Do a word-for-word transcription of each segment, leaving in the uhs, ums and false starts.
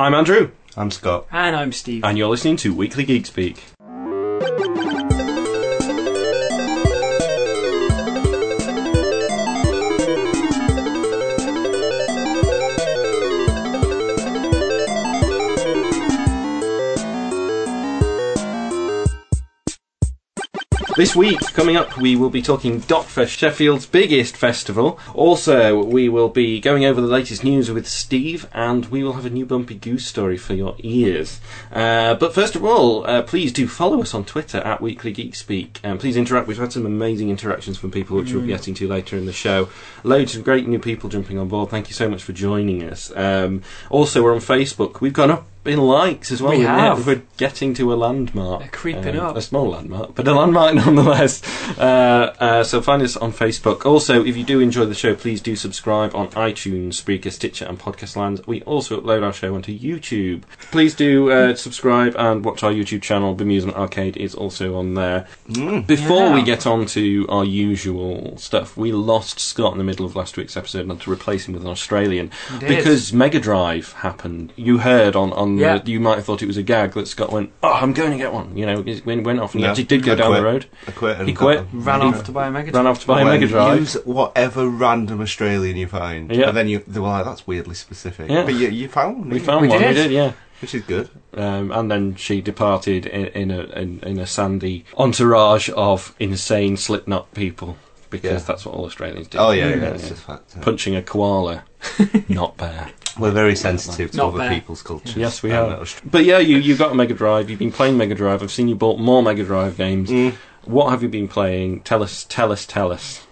I'm Andrew. I'm Scott. And I'm Steve. And you're listening to Weekly Geek Speak. This week, coming up, we will be talking Dockfest, Sheffield's biggest festival. Also, we will be going over the latest news with Steve, and we will have a new Bumpy Goose story for your ears. Uh, but first of all, uh, please do follow us on Twitter at Weekly Geek Speak, and please interact. We've had some amazing interactions from people, which mm. we'll be getting to later in the show. Loads of great new people jumping on board. Thank you so much for joining us. Um, also, we're on Facebook. We've gone up in likes as well. We have. We're getting to a landmark. They're creeping um, up. A small landmark, but a landmark nonetheless. Uh, uh, so find us on Facebook. Also, if you do enjoy the show, please do subscribe on iTunes, Spreaker, Stitcher and Podcast Land. We also upload our show onto YouTube. Please do uh, subscribe and watch our YouTube channel. Bemusement Arcade is also on there. Mm. Before yeah. we get on to our usual stuff, we lost Scott in the middle of last week's episode and had to replace him with an Australian. Because Mega Drive happened. You heard on, on yeah. the, you might have thought it was a gag that Scott went, oh, I'm going to get one. You know, he went off and he No, actually did go I down quit. the road. I quit. And He quit. Ran He off to buy a Mega Drive. Ran off to buy a When Mega Drive. Use whatever random Australian you find. Yeah. And then you, they were like, that's weirdly specific. Yeah. But you, you found one. We didn't you? found We one. did. We did, yeah. Which is good. Um, and then she departed in, in a in, in a sandy entourage of insane Slipknot people, because Yeah. that's what all Australians do. Oh, yeah, yeah, yeah, it's yeah. just fact. yeah. Punching a koala, not bear. We're very sensitive to Not other bad. people's cultures. Yes, we Um, are. But yeah, you you got a Mega Drive. You've been playing Mega Drive. I've seen you bought more Mega Drive games. Mm. What have you been playing? Tell us, tell us, tell us.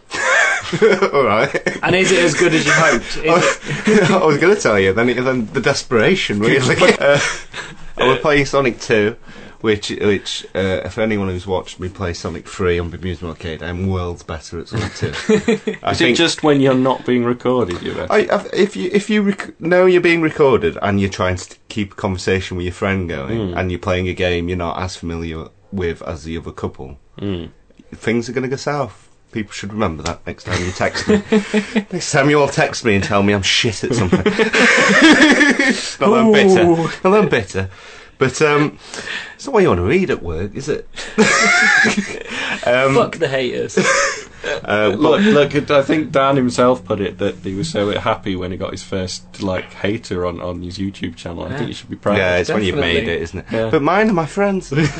All right. And is it as good as you hoped? Is it- I was going to tell you, then, it, then the desperation, really. uh, I was playing Sonic two, which, which uh, if anyone who's watched me play Sonic three on Bemusement Arcade, I'm worlds better at Sonic two. I Is think it just when you're not being recorded, you bet? I, I, if you if you rec- know you're being recorded and you're trying to keep a conversation with your friend going, Mm. and you're playing a game you're not as familiar with as the other couple, Mm. things are going to go south. People should remember that next time you text me. Next time you all text me and tell me I'm shit at something. Not that I'm bitter. Ooh. Not that I'm bitter. But um, it's not what you want to read at work, is it? um, Fuck the haters. uh, Look, look. I think Dan himself put it that he was so happy when he got his first like hater on, on his YouTube channel. I Yeah. think you should be proud. yeah, it's when you've Definitely. made it, isn't it? Yeah. But mine are my friends. um,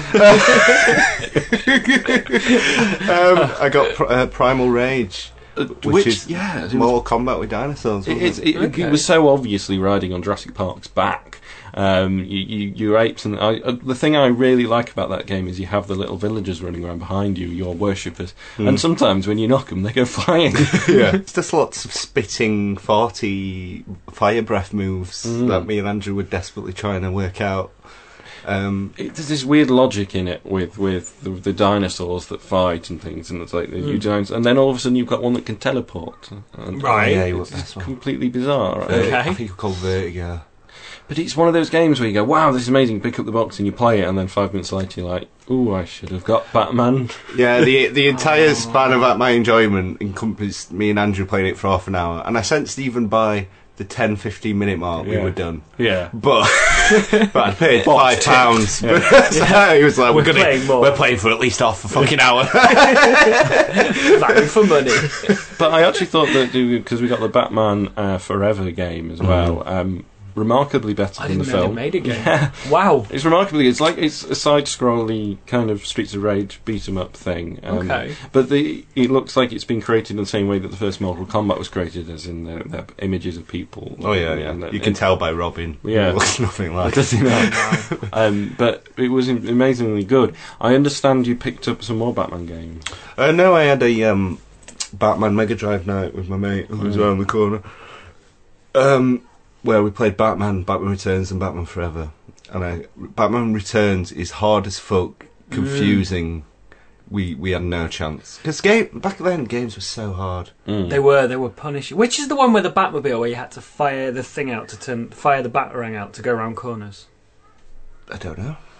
I got pr- uh, Primal Rage, Uh, which, which, is yeah, it was, Mortal Kombat with dinosaurs. it, wasn't it's- it? it, Okay. it was so obviously riding on Jurassic Park's back. Um, you, you, your apes and I, uh, the thing I really like about that game is you have the little villagers running around behind you, your worshippers, Mm. and sometimes when you knock them, they go flying. Yeah. It's just lots of spitting, forty fire breath moves Mm. that me and Andrew were desperately trying to work out. Um, It, there's this weird logic in it with with the, the dinosaurs that fight and things, and it's like the Mm. huge dinosaurs, and then all of a sudden you've got one that can teleport. And Right. Yeah, you it's were- that's one. completely bizarre. Right? Okay. I think it's called Vertigo. But it's one of those games where you go, wow, this is amazing, you pick up the box and you play it, and then five minutes later you're like, ooh, I should have got Batman. Yeah, the the entire span of my enjoyment encompassed me and Andrew playing it for half an hour, and I sensed even by the ten, fifteen minute mark we Yeah. were done. Yeah. But, but I paid Box five tick. pounds. Yeah. He was like, We're we're, gonna, playing more. we're playing for at least half a fucking hour. Value for money. But I actually thought that, because we got the Batman uh, Forever game as well, um, remarkably better I than didn't the know they film. made a game. Yeah. Wow. It's remarkably it's like it's a side-scrolly kind of Streets of Rage beat 'em up thing. Um, Okay. But the it looks like it's been created in the same way that the first Mortal Kombat was created, as in the, the images of people. Oh yeah, yeah. And, uh, You can it- tell by Robin. Yeah. It looks nothing like. Does he know? um, but it was am- amazingly good. I understand you picked up some more Batman games. Uh, no, I had a um, Batman Mega Drive night with my mate who was Mm. around the corner, um, where we played Batman, Batman Returns, and Batman Forever. And I, Batman Returns is hard as fuck, confusing. We we had no chance because game back then games were so hard. Mm. They were, they were punishing. Which is the one with the Batmobile where you had to fire the thing out to turn, fire the Batarang out to go around corners? I don't know.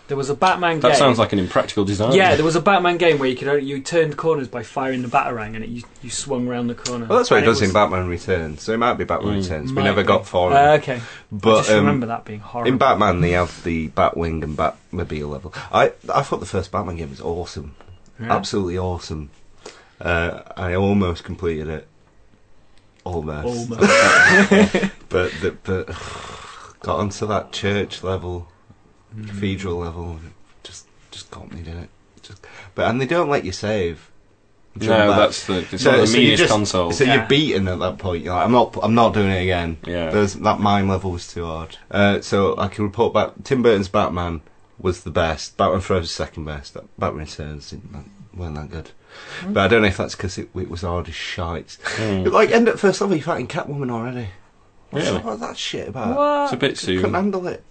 There was a Batman That game. sounds like an impractical design. Yeah, there was a Batman game where you could only, you turned corners by firing the Batarang, and it, you you swung around the corner. Well, that's what And it does was- in Batman Returns. So it might be Batman Mm. Returns. We Might never be. got far. Uh, okay, I but just um, remember that being horrible. in Batman, they have the Batwing and Batmobile level. I I thought the first Batman game was awesome, Yeah. absolutely awesome. Uh, I almost completed it, almost. Almost. but the, but got onto that church level, Mm. cathedral level. Just just got me, didn't it? Just, but and they don't let you save. Jump No, back. that's the, it's So- one of the so you meanest just- consoles. So Yeah. you're beaten at that point. You're like, I'm not. I'm not doing it again. Yeah. There's, that mine level was too hard. Uh, so I can report back. Tim Burton's Batman was the best. Batman Forever was second best. Batman Returns didn't that, weren't that good. Hmm. But I don't know if that's because it, it was hard as shite. Mm. It, like end at first level, you're fighting Catwoman already. What's Really? all that shit about? What? It's a bit Couldn't soon. handle it.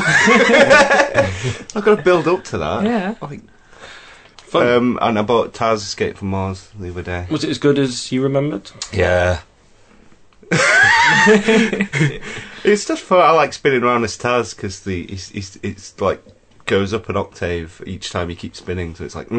I've got to build up to that. Yeah. Like, Fun. um, and I bought Taz Escape from Mars the other day. Was it as good as you remembered? Yeah. It's just fun. I like spinning around as Taz because the it's, it's it's like goes up an octave each time you keep spinning, so it's like, and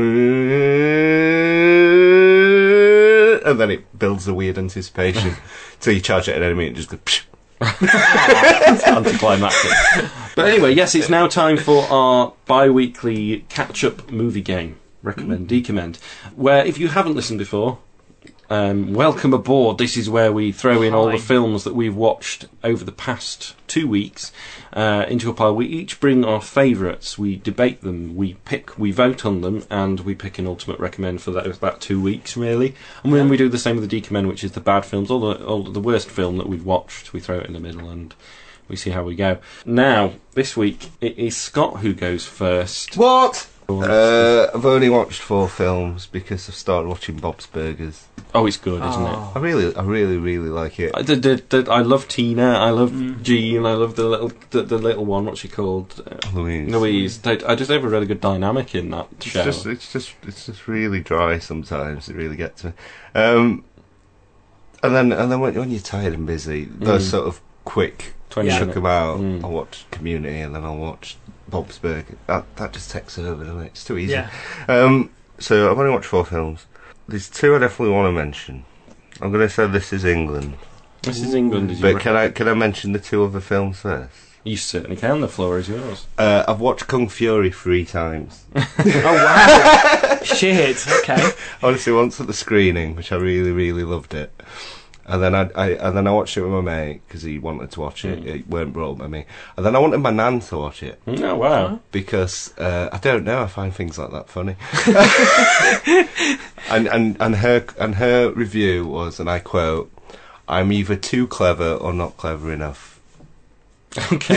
then it builds a weird anticipation till you charge at an enemy and it just goes. Psh. It's anticlimactic. But anyway, yes, it's now time for our bi-weekly catch-up movie game. Recommend, decommend. Where, if you haven't listened before, um, welcome aboard. This is where we throw in all Hi. the films that we've watched over the past two weeks uh, into a pile. We each bring our favourites, we debate them, we pick, we vote on them, and we pick an ultimate recommend for that, that two weeks, really. And then we do the same with the decommend, which is the bad films, all the, all the worst film that we've watched, we throw it in the middle and we see how we go. Now, this week, it is Scott who goes first. What? Uh, I've only watched four films because I've started watching Bob's Burgers. Oh, it's good, isn't it? Oh. I really, I really, really like it. I, the, the, the, I love Tina. I love Mm. Jean. I love the little the, the little one. What's she called? Uh, Louise. Louise. They, I just have a really good dynamic in that It's show. just, it's just, it's just really dry sometimes. It really gets me. Um, and then, and then when, when you're tired and busy, those Mm. sort of quick Twenty Yeah. chuck minutes. them out. Mm. I'll watch Community, and then I'll watch Bob's Burger. That that just takes over, doesn't it? It's too easy. Yeah. Um, so I've only watched four films. There's two I definitely want to mention. I'm going to say This Is England, This is England. Is but you, can I can I mention the two other films first? you certainly can. The floor is yours. Uh, I've watched Kung Fury three times. Oh wow! Shit. Okay. Honestly, once at the screening, which I really, really loved it, and then I, I and then I watched it with my mate because he wanted to watch it. Mm. It weren't brought by me, and then I wanted my nan to watch it Oh wow! because uh, I don't know. I find things like that funny. and and and her and her review was, and I quote, "I'm either too clever or not clever enough." Okay.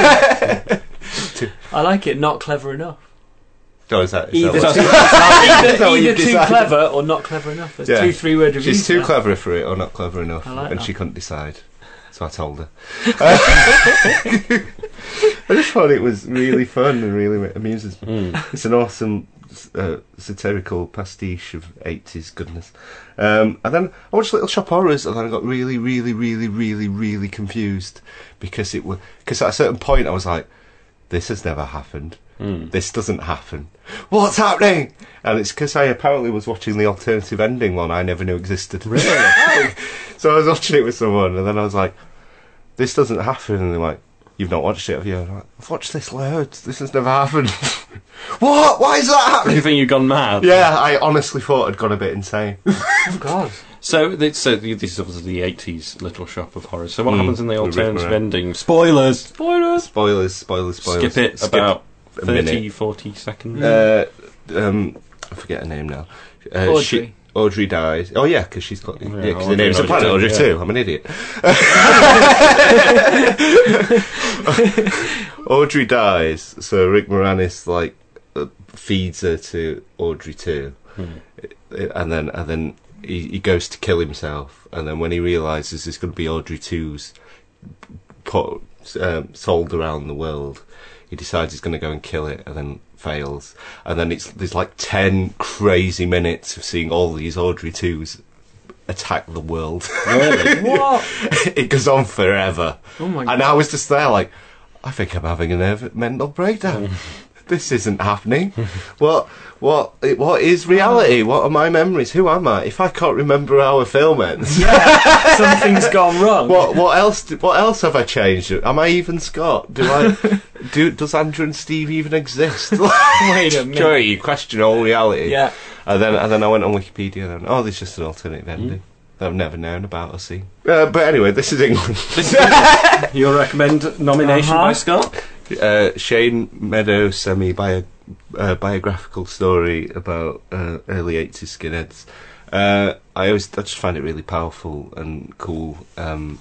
I like it. Not clever enough. Oh, is that, is Either, that too, what- either, that what either you've too decided? clever or not clever enough. There's Yeah. two three-word reviews. She's too there. clever for it or not clever enough, I like and that. she couldn't decide. So I told her. I just thought it was really fun and really amuses me. Mm. It's an awesome uh, satirical pastiche of eighties goodness. Um, and then I watched Little Shop Horrors, and then I got really, really, really, really, really confused because it was because at a certain point I was like, "This has never happened. Mm. This doesn't happen. What's happening?" And it's because I apparently was watching the alternative ending one I never knew existed. Really? So I was watching it with someone, and then I was like, "This doesn't happen." And they're like, "You've not watched it, have you?" And I'm like, "I've watched this loads. This has never happened." What? Why is that You happening? think you've gone mad? Yeah, I honestly thought I'd gone a bit insane. Oh God. So, th- so th- this is obviously the eighties Little Shop of Horrors. So what Mm, happens in the the Rick alternative Moran. ending? Spoilers! Spoilers! Spoilers, spoilers, spoilers. Skip it Skip about a thirty, minute. forty seconds. Uh, um, I forget her name now. Uh, Audrey. She, Audrey dies. Oh yeah, because she's got. Yeah, Yeah, because Audrey the name's a Audrey planet too, Audrey yeah. too. I'm an idiot. Audrey dies, so Rick Moranis like uh, feeds her to Audrey too, Hmm. and then and then he, he goes to kill himself, and then when he realises there's going to be Audrey two's put, um, sold around the world, he decides he's going to go and kill it, and then fails, and then it's there's like ten crazy minutes of seeing all these Audrey twos attack the world. Really? What? It goes on forever, Oh my and God. I was just there like, I think I'm having a nerve mental breakdown. this isn't happening. what, what, what is reality? What are my memories? Who am I? If I can't remember how a film ends, Yeah, something's gone wrong. what, what else? do- What else have I changed? Am I even Scott? Do I? do does Andrew and Steve even exist? Wait a minute. Sure, you question all reality. Yeah. And then, and then I went on Wikipedia and oh, there's just an alternative ending that I've never known about or seen. Uh, but anyway, this is England. Your recommend nomination Uh-huh. by Scott? uh, Shane Meadows semi bio, uh, biographical story about uh, early eighties skinheads. Uh, I always I just find it really powerful and cool, um,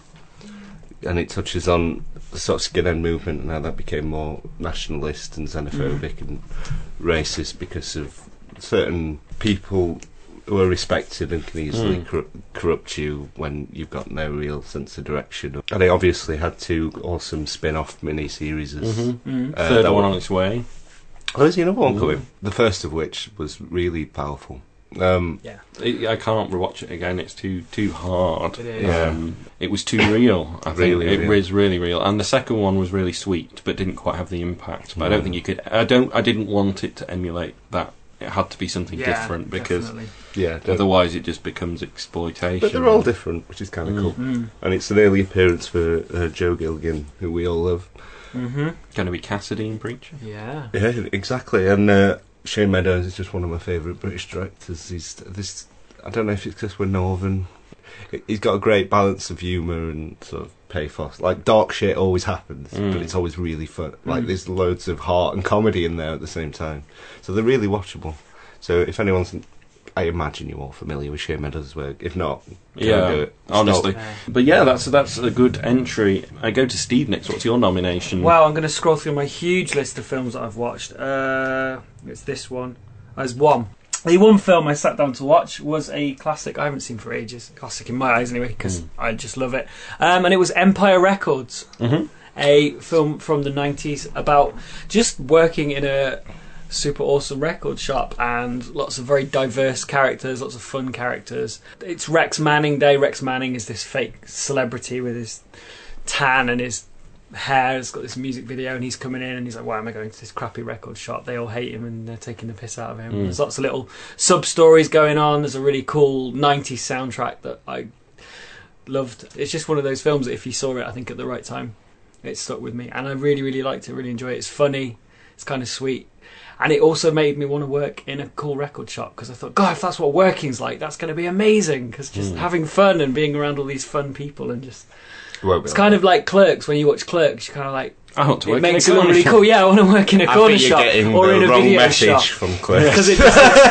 and it touches on the sort of skinhead movement and how that became more nationalist and xenophobic mm. and racist because of certain people who are respected and can easily Mm. cor- corrupt you when you've got no real sense of direction. And they obviously had two awesome spin-off mini-series. Mm-hmm. Mm. Uh, Third that one were- on its way. Oh, there's another one Mm. coming. The first of which was really powerful. Um, Yeah. It, I can't rewatch it again. It's too too hard. It is. Yeah. Um, it was too real. I think Really it real. was really real. And the second one was really sweet, but didn't quite have the impact. But I don't Mm. think you could. I don't. I didn't want it to emulate that. It had to be something Yeah, different because definitely. yeah, don't- otherwise it just becomes exploitation. but they're all different, which is kind of Mm. cool. Mm. And it's an early appearance for uh, Joe Gilligan, who we all love. Mm-hmm. Going to be Cassidy in Preacher. Yeah. Yeah, exactly. And uh, Shane Meadows is just one of my favourite British directors. He's this. I don't know if it's because we're northern. He's got a great balance of humour and sort of pathos. Like dark shit always happens, Mm. but it's always really fun. Like Mm. there's loads of heart and comedy in there at the same time. So they're really watchable. So if anyone's, I imagine you're all familiar with Shane Meadows' work. If not, go Yeah, and do it. honestly. Yeah. But yeah, that's that's a good entry. I go to Steve next. What's your nomination? Well, I'm going to scroll through my huge list of films that I've watched. Uh, it's this one. There's one. The one film I sat down to watch was a classic I haven't seen for ages. Classic in my eyes, anyway, because Mm. I just love it. Um, and it was Empire Records, Mm-hmm. a film from the nineties about just working in a super awesome record shop and lots of very diverse characters, lots of fun characters. It's Rex Manning Day. Rex Manning is this fake celebrity with his tan and his hair. He's got this music video and he's coming in and he's like, why am I going to this crappy record shop? They all hate him and they're taking the piss out of him. Mm. There's lots of little sub-stories going on. There's a really cool nineties soundtrack that I loved. It's just one of those films that if you saw it, I think at the right time, it stuck with me. And I really, really liked it, really enjoy it. It's funny. It's kind of sweet. And it also made me want to work in a cool record shop because I thought, God, if that's what working's like, that's going to be amazing. Because just Mm. having fun and being around all these fun people and just... Won't be It's like kind that. of like Clerks. When you watch Clerks, you're kind of like... I want to work It makes in it a look really corner cool. Yeah, I want to work in a I corner think you're shop getting or the in a wrong video message shop. from Claire. Because it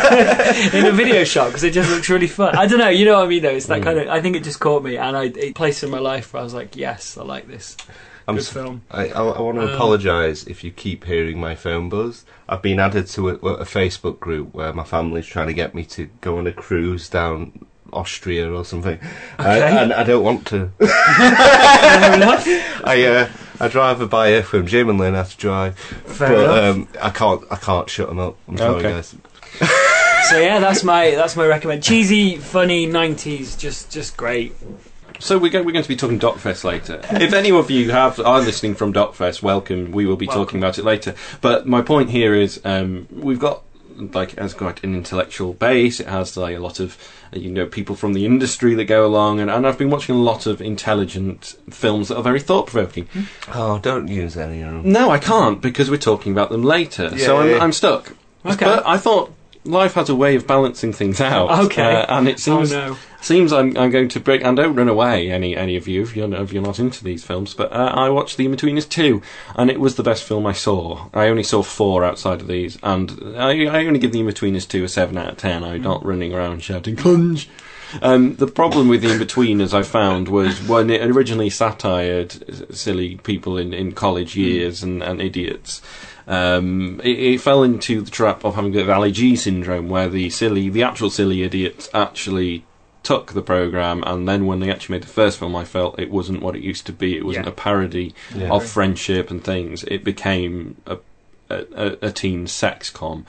just, in a video shop because it just looks really fun. I don't know, you know what I mean though. It's that Mm. kind of. I think it just caught me, and I it placed in my life where I was like, yes, I like this. I'm Good s- film. I, I, I want to Um, apologise if you keep hearing my phone buzz. I've been added to a, a Facebook group where my family's trying to get me to go on a cruise down Austria or something, Okay. I, and I don't want to. Fair enough. I uh, I drive a buyer from Jim and learn how to drive, Fair but enough. um, I can't I can't shut them up. I'm sorry, Okay. guys. So yeah, that's my that's my recommend. Cheesy, funny nineties, just just great. So we're going, we're going to be talking Docfest later. If any of you have are listening from Docfest, welcome. We will be Welcome. talking about it later. But my point here is um, we've got like it has quite an intellectual base. It has like a lot of you know people from the industry that go along, and, and I've been watching a lot of intelligent films that are very thought provoking. Oh, don't use any of them. No, I can't because we're talking about them later. Yeah, so I'm, yeah. I'm stuck. Okay. But I thought life has a way of balancing things out. Okay. uh, and it seems oh no. Seems I'm, I'm going to break, and don't run away, any any of you, if you're, if you're not into these films, but uh, I watched The In-Betweeners two, and it was the best film I saw. I only saw four outside of these, and I, I only give The In-Betweeners two a seven out of ten. I'm not running around shouting, plunge! Um, the problem with The In-Betweeners, I found, was when it originally satired silly people in, in college years and, and idiots, Um, it, it fell into the trap of having a bit of Ali G syndrome, where the silly, the actual silly idiots actually took the programme, and then when they actually made the first film, I felt it wasn't what it used to be. It wasn't Yeah. a parody Yeah. of friendship and things. It became a, a, a teen sex com.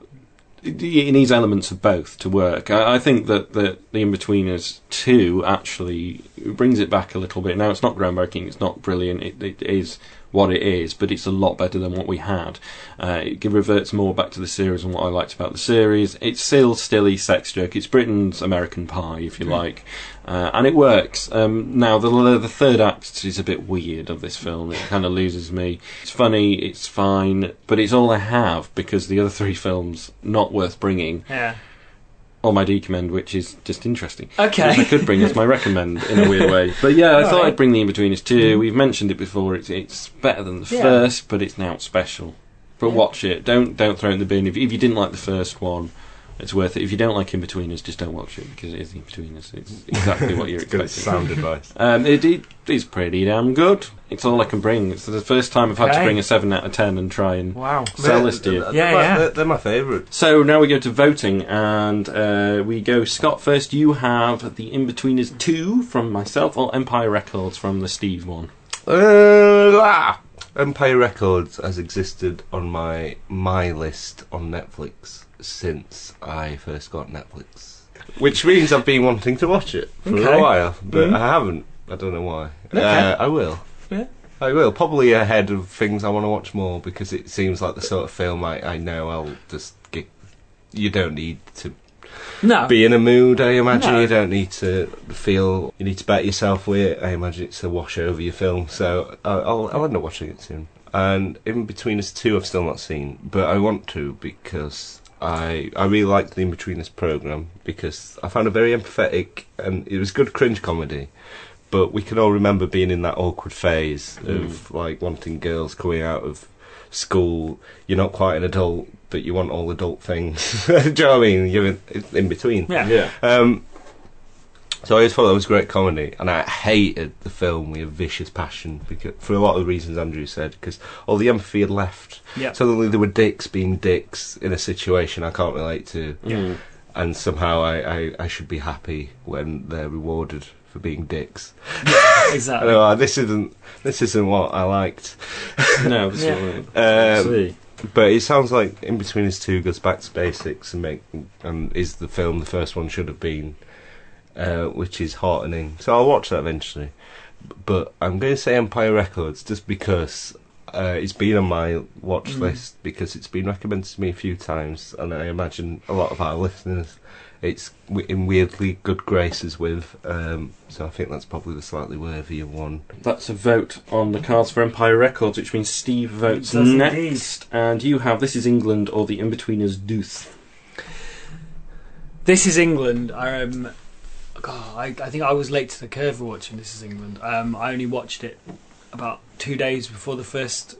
It, it needs elements of both to work. I, I think that, that The In-Betweeners two actually brings it back a little bit. Now, it's not groundbreaking, it's not brilliant, it, it is what it is, but it's a lot better than what we had. Uh, it reverts more back to the series and what I liked about the series. It's still stilly sex joke. It's Britain's American Pie, if you like, uh, and it works. Um, now the the third act is a bit weird of this film. It kind of loses me. It's funny, it's fine, but it's all I have because the other three films not worth bringing. Yeah. Or my decommend, which is just interesting. Okay. Which I could bring as my recommend in a weird way. But yeah, I All thought right. I'd bring The Inbetweeners too. We've mentioned it before. It's it's better than the Yeah. first, but it's now special. But Yeah. watch it. Don't don't throw it in the bin. If, if you didn't like the first one, it's worth it. If you don't like Inbetweeners, just don't watch it because it is Inbetweeners. It's exactly what you're Good expecting. sound advice. Um, it, it is pretty damn good. It's all I can bring. It's the first time I've had to Okay. bring a seven out of ten and try and Wow. sell this to you. They're, Yeah, my, yeah. They're, they're my favourite. So now we go to voting, and uh, we go Scott first. You have The Inbetweeners two from myself, or Empire Records from the Steve one. Uh, ah! Empire Records has existed on my my list on Netflix since I first got Netflix, which means I've been wanting to watch it for Okay. a while, but Mhm. I haven't. I don't know why. Okay. Uh, I will. Yeah. I will, probably ahead of things I want to watch more, because it seems like the sort of film I, I know I'll just get. You don't need to No. be in a mood, I imagine. No. You don't need to feel. You need to bet yourself with it. I imagine it's a wash over your film, so I'll, I'll, I'll end up watching it soon. And Inbetweeners two I've still not seen, but I want to because I I really liked the Inbetweeners programme, because I found it very empathetic, and it was good cringe comedy. But we can all remember being in that awkward phase of like wanting girls coming out of school. You're not quite an adult, but you want all adult things. Do you know what I mean? You're in, in between. Yeah. Um, so I always thought that was great comedy, and I hated the film with a vicious passion, because for a lot of the reasons Andrew said, because all the empathy had left. Yeah. Suddenly there were dicks being dicks in a situation I can't relate to, Mm. and somehow I, I, I should be happy when they're rewarded for being dicks. I Exactly. know, this isn't this isn't what I liked. No, that's Yeah. what Um, see. But it sounds like Inbetweeners two goes back to basics and make and is the film the first one should have been, uh, which is heartening. So I'll watch that eventually. But I'm going to say Empire Records just because uh, it's been on my watch Mm. list, because it's been recommended to me a few times, and I imagine a lot of our listeners it's w- in weirdly good graces with. Um, so I think that's probably the slightly worthier one. That's a vote on the cards for Empire Records, which means Steve votes It does next. indeed. And you have This Is England or The Inbetweeners Deuce. This is England. Um, God, I, I think I was late to the curve for watching This is England. Um, I only watched it about two days before the first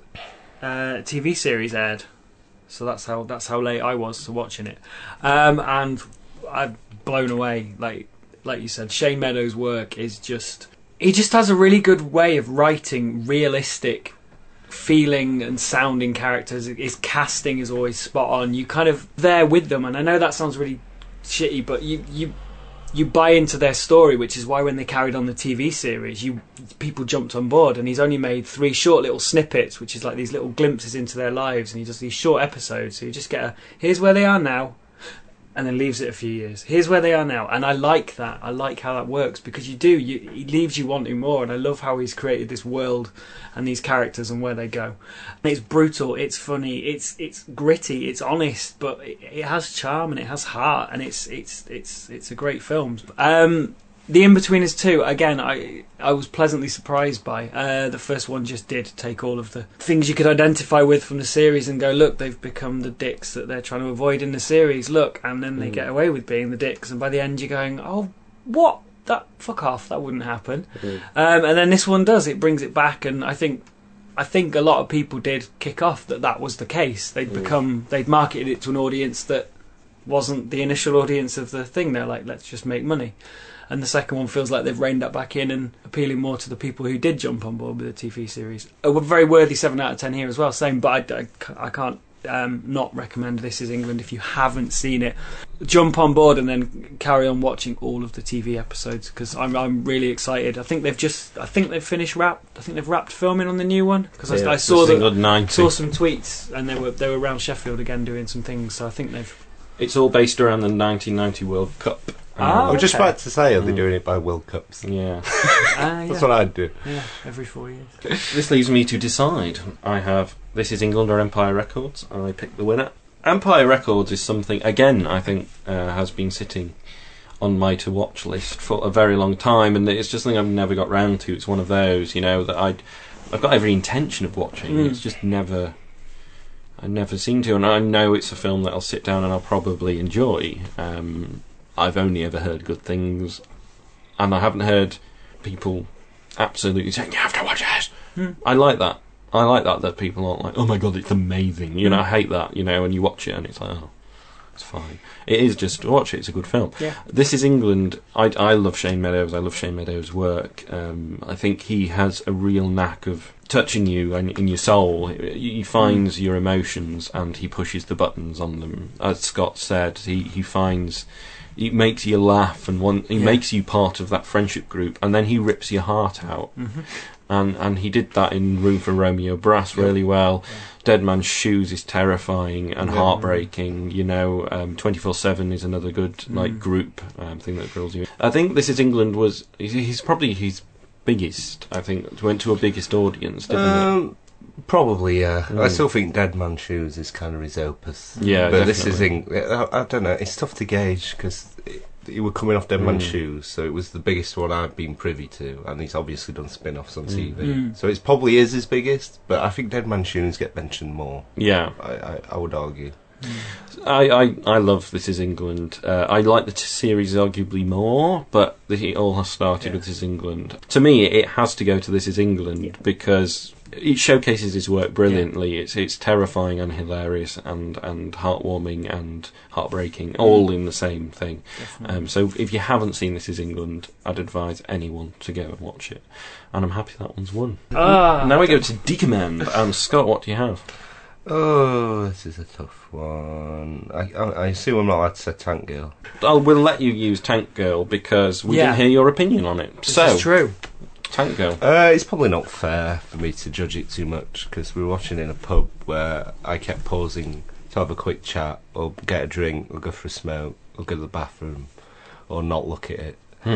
uh, T V series aired, so that's how that's how late I was to watching it. Um, and I'm blown away. Like like you said, Shane Meadows' work is just. He just has a really good way of writing realistic feeling and sounding characters. His casting is always spot on. You kind of there with them, and I know that sounds really shitty, but you you you buy into their story, which is why when they carried on the T V series, you people jumped on board. And he's only made three short little snippets, which is like these little glimpses into their lives, and he does these short episodes. So you just get a here's where they are now, and then leaves it a few years. Here's where they are now, and I like that. I like how that works, because you do. You, he leaves you wanting more, and I love how he's created this world and these characters and where they go. And it's brutal, it's funny, it's it's gritty, it's honest, but it, it has charm and it has heart, and it's it's it's it's a great film. Um, The Inbetweeners two, again, I I was pleasantly surprised by. Uh, the first one just did take all of the things you could identify with from the series and go, look, they've become the dicks that they're trying to avoid in the series, look, and then they Mm. get away with being the dicks, and by the end you're going, oh, what? That, fuck off, that wouldn't happen. Mm. Um, and then this one does, it brings it back, and I think I think a lot of people did kick off that that was the case. They'd Mm. become, they'd marketed it to an audience that wasn't the initial audience of the thing. They're like, let's just make money. And the second one feels like they've reined that back in and appealing more to the people who did jump on board with the T V series. A very worthy seven out of ten here as well, same, but I, I, I can't um, not recommend This Is England if you haven't seen it. Jump on board and then carry on watching all of the T V episodes, because I'm I'm really excited. I think they've just I think they've finished wrap. I think they've wrapped filming on the new one, because Yeah, I, I saw This Is the, England ninety. saw some tweets, and they were they were around Sheffield again doing some things. So I think they've It's all based around the nineteen ninety World Cup. Ah, I was just okay. about to say, are they Mm. doing it by World Cups? Yeah. Ah, yeah. That's what I'd do. Yeah, every four years. This leaves me to decide. I have This Is England or Empire Records. I pick the winner. Empire Records is something, again, I think uh, has been sitting on my to-watch list for a very long time, and it's just something I've never got round to. It's one of those, you know, that I'd, I've got every intention of watching. Mm. It's just never... I never seem to, and I know it's a film that I'll sit down and I'll probably enjoy. Um, I've only ever heard good things, and I haven't heard people absolutely saying, you have to watch this. Hmm. I like that. I like that, that people aren't like, oh my god, it's amazing. You know, I hate that, you know, and you watch it and it's like, oh, it's fine. It is just, watch it, it's a good film. Yeah. This Is England. I, I love Shane Meadows. I love Shane Meadows' work. Um, I think he has a real knack of touching you and in your soul. He, he finds your emotions and he pushes the buttons on them. As Scott said, he, he finds... He makes you laugh and one, he Yeah. makes you part of that friendship group, and then he rips your heart out. Mm-hmm. And and he did that in Room for Romeo Brass Yeah. really well. Yeah. Dead Man's Shoes is terrifying and Yeah. heartbreaking. You know, um, twenty-four seven is another good like Mm. group um, thing that drills you. I think This Is England was he's, he's probably his biggest. I think went to a biggest audience, didn't Um, probably, yeah. Mm. I still think Dead Man's Shoes is kind of his opus. it? Yeah, but this is definitely. Eng- I, I don't know. It's tough to gauge because he were coming off Dead Man's Mm. Shoes, so it was the biggest one I've been privy to, and he's obviously done spin-offs on Mm. T V. Mm. So it probably is his biggest, but I think Dead Man's Shoes get mentioned more. Yeah. I, I, I would argue. I, I, I love This Is England. Uh, I like the t- series arguably more, but the, it all has started Yeah. with This Is England. To me, it has to go to This Is England Yeah. because it showcases his work brilliantly. It's it's terrifying and hilarious and, and heartwarming and heartbreaking, all in the same thing. Definitely. Um, so if you haven't seen This Is England, I'd advise anyone to go and watch it. And I'm happy that one's won. Ah, Now we go to Decommend. And Scott, what do you have? Oh, this is a tough one. I, I, I assume I'm not allowed to say Tank Girl. I will let you use Tank Girl because we Yeah. didn't hear your opinion on it. this so, is true. Tank Girl. Uh, it's probably not fair for me to judge it too much because we were watching in a pub where I kept pausing to have a quick chat or get a drink or go for a smoke or go to the bathroom or not look at it. Hmm.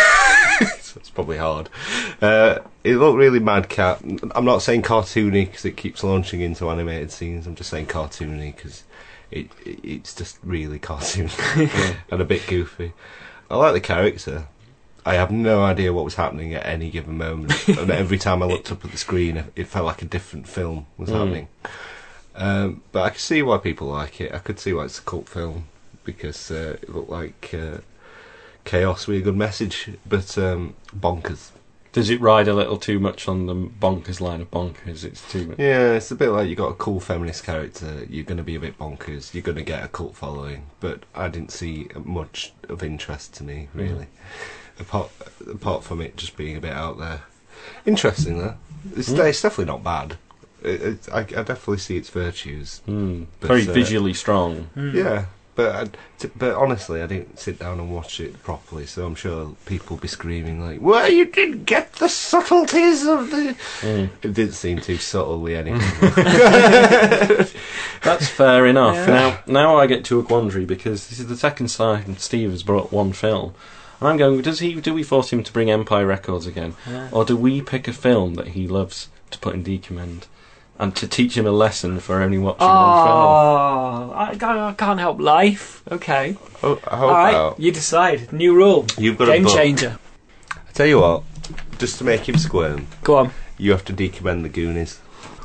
So it's probably hard. Uh, it looked really madcap. I'm not saying cartoony because it keeps launching into animated scenes. I'm just saying cartoony because it, it it's just really cartoony and a bit goofy. I like the character. I have no idea what was happening at any given moment. And every time I looked up at the screen, it felt like a different film was Mm. happening. Um, but I could see why people like it. I could see why it's a cult film because uh, it looked like uh, chaos with a good message, but um, bonkers. Does it ride a little too much on the bonkers line of bonkers? It's too much. Yeah, it's a bit like you got a cool feminist character. You're going to be a bit bonkers. You're going to get a cult following, but I didn't see much of interest to me really. Apart apart from it just being a bit out there. Interesting though. It's, Mm. it's definitely not bad. It, it, I, I definitely see its virtues. Mm. But, Very uh, visually strong. Mm. Yeah, but I, t- but honestly, I didn't sit down and watch it properly, so I'm sure people will be screaming like, "Well, you didn't get the subtleties of the." Mm. It didn't seem too subtly anything. That's fair enough. Yeah. Now, now I get to a quandary because this is the second time Steve has brought one film, and I'm going. Does he? Do we force him to bring Empire Records again, Yeah. or do we pick a film that he loves to put in Decommend, and to teach him a lesson for only watching one Oh, I, can't- I can't help life. Okay. Oh, how All right, about you decide. New rule. you've got Game a book. changer. I tell you what, just to make him squirm, Go on. you have to decommend the Goonies.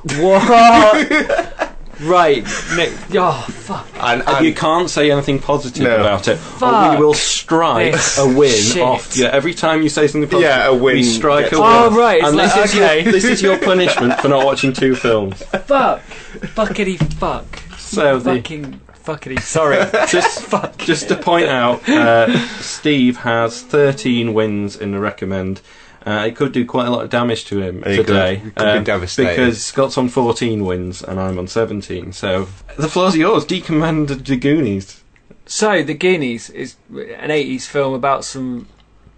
What? Right. Nick. Oh, fuck. And, film? and You can't say anything positive No. about it, or Fuck we will strike this a win shit. off. Yeah, every time you say something positive, Yeah, a win we strike gets- a win. Oh, right, it's And like- this is okay. your this is your punishment for not watching two films. Fuck. Fuckity fuck. So the Fucking fuckity. Sorry. just Fuck. just to point out, uh, Steve has thirteen wins in the recommend. Uh, it could do quite a lot of damage to him It could- today it could be devastating. because Scott's on fourteen wins and I'm on seventeen. So the floor's yours. Decommand the Goonies. So, The Goonies is an eighties film about some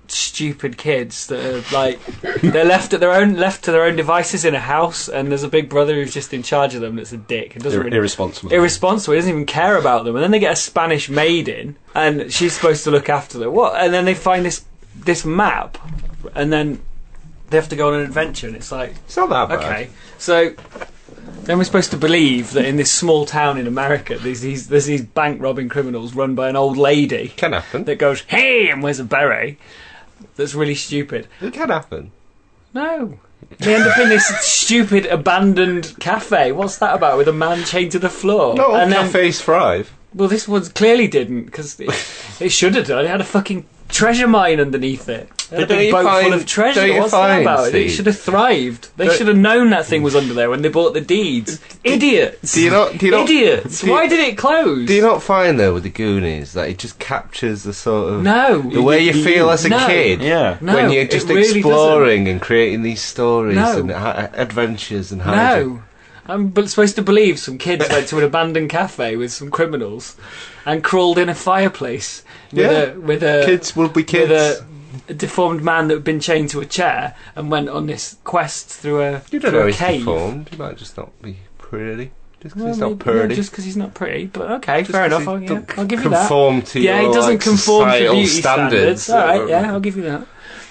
stupid kids that are like they're left at their own left to their own devices in a house, and there's a big brother who's just in charge of them. That's a dick. It doesn't Ir- really, irresponsible. irresponsible. He doesn't even care about them. And then they get a Spanish maid in, and she's supposed to look after them. What? And then they find this this map, and then they have to go on an adventure. And it's like, It's not that bad. okay, so then we're supposed to believe that in this small town in America, there's these there's these bank robbing criminals run by an old lady Can happen. that goes, "Hey," and wears a beret. That's really stupid. It can happen. No. They end up in this stupid abandoned cafe. What's that about, with a man chained to the floor? Not all And then- cafes thrive. well, this one clearly didn't, because it, it should have done. It had a fucking treasure mine underneath it. It had a But don't big you boat find- full of treasure. don't you What's that find, about? It Steve? should have thrived. They Don't- should have known that thing was under there when they bought the deeds. Idiots. Do you not? Do you not? Idiots. do you- Why did it close? Do you not find though with the Goonies that it just captures the sort of No. the way you feel as a No. kid? Yeah. No, when you're it just really exploring and creating these stories No. and ha- adventures and hijinks. No. I'm b- supposed to believe some kids went to an abandoned cafe with some criminals and crawled in a fireplace with Yeah. a with a Kids will be kids. with a, a deformed man that had been chained to a chair and went on this quest through a You don't through know a he's cave. deformed. He might just not be pretty. Just because Well, he's not maybe- pretty. yeah, just because he's not pretty, but okay, Just fair 'cause enough. he I'll, yeah, don't I'll give you that. conform to Yeah, your, he doesn't like, conform to societal beauty standards. standards. All right, yeah, I'll give you that.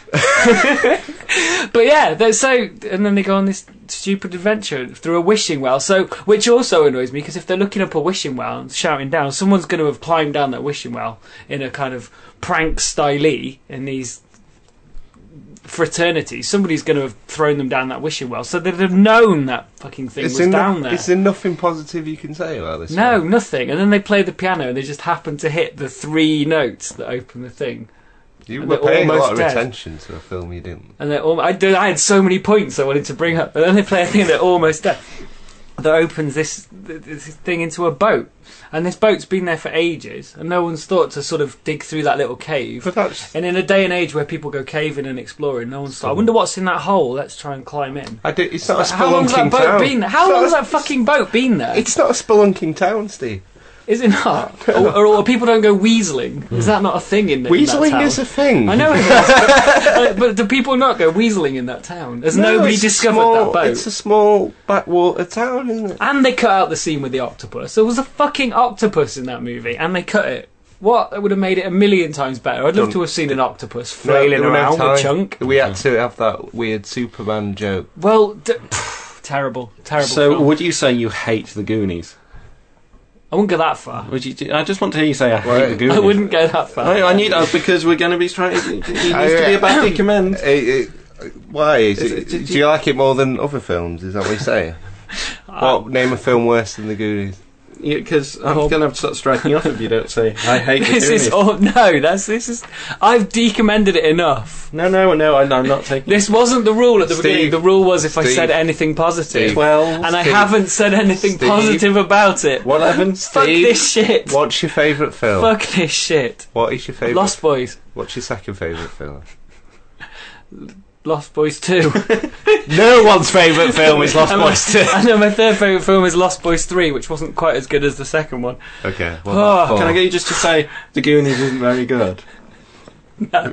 But yeah, they're so and then they go on this stupid adventure through a wishing well. So, which also annoys me, because if they're looking up a wishing well and shouting down, someone's going to have climbed down that wishing well in a kind of prank style in these fraternities. Somebody's going to have thrown them down that wishing well, so they'd have known that fucking thing Is was there, down no- there. is there nothing positive you can say about this? No, film? nothing. And then they play the piano and they just happen to hit the three notes that open the thing. You And were they're paying a lot almost of dead. attention to a film you didn't. And they're al- I, did, I had so many points I wanted to bring up. And then they play a thing that almost dead that opens this, this thing into a boat. And this boat's been there for ages, and no one's thought to sort of dig through that little cave. But that's. And in a day and age where people go caving and exploring, no one's thought, I wonder what's in that hole, let's try and climb in. I did, it's not a How long's that spelunking boat town. been there? How It's not long's a- that fucking boat been there? It's not a spelunking town, Steve. Is it not? or, or, or people don't go weaseling? Is that not a thing in, the, in that Weaseling town? is a thing. I know it is, but, uh, but do people not go weaseling in that town? Has No, nobody it's a discovered small- that boat? It's a small backwater town, isn't it? And they cut out the scene with the octopus. There was a fucking octopus in that movie, and they cut it. What? That would have made it a million times better. I'd love Don't- to have seen an octopus No, flailing there were no around time. with Chunk. We had to have that weird Superman joke. Well, d- pff, terrible, terrible. So, film. would you say you hate the Goonies? I wouldn't go that far. Would you? I just want to hear you say I hate Well, the Goonies. I wouldn't go that far. I, I need uh, because we're going to be trying. It needs to be a bad commend. It- it- why? Is Is it, it- do did you you- like it more than other films? Is that what you're saying? What? Name a film worse than The Goonies? Because I'm Oh. going to have to start striking you off if you don't say I hate the This Goonies. is all, no. That's this is. I've decommended it enough. No, no, no. I, I'm not taking. This wasn't the rule at the Steve, beginning. The rule was if I Steve, said anything positive, Steve, Well, and I Steve, haven't said anything Steve, positive about it. what happened? Fuck Steve, this shit. What's your favourite film? Fuck this shit. What is your favourite? Lost Boys. What's your second favourite film? Lost Boys two. No one's favourite film is Lost And Boys my- two. I know my third favourite film is Lost Boys three, which wasn't quite as good as the second one. Okay. Oh, Well, Can I get you just to say the Goonies isn't very good? No.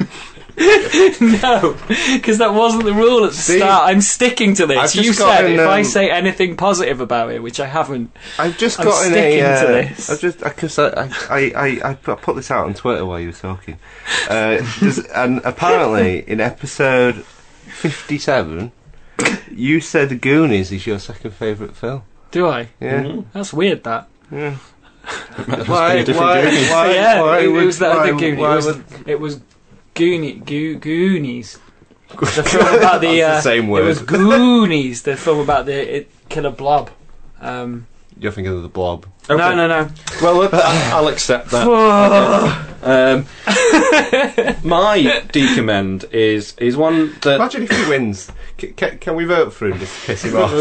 No, because that wasn't the rule at the Steve, start. I'm sticking to this. I've You just said gotten, if I um, say anything positive about it, which I haven't. I've just I'm gotten sticking a. to Uh, this. I've just because I I, I, I I put I put this out on Twitter while you were talking, uh, there's- and apparently in episode fifty-seven, you said The Goonies is your second favourite film. Do I? Yeah. Mhm. That's weird. That. Yeah. Might as well Why? be a different Why? Goonies. Why? yeah, why it, it would- was that why other would- Goonies. why It was, would- it was Goonie, Goo, Goonies. The film about the, That's uh, the same It was word. Goonies. The film about the it, killer blob. Um, You're thinking of The Blob. Okay. No, no, no. Well, look, I- I'll accept that. Um, my decommend is is one that. Imagine if he wins. C- c- can we vote for him just to piss him off?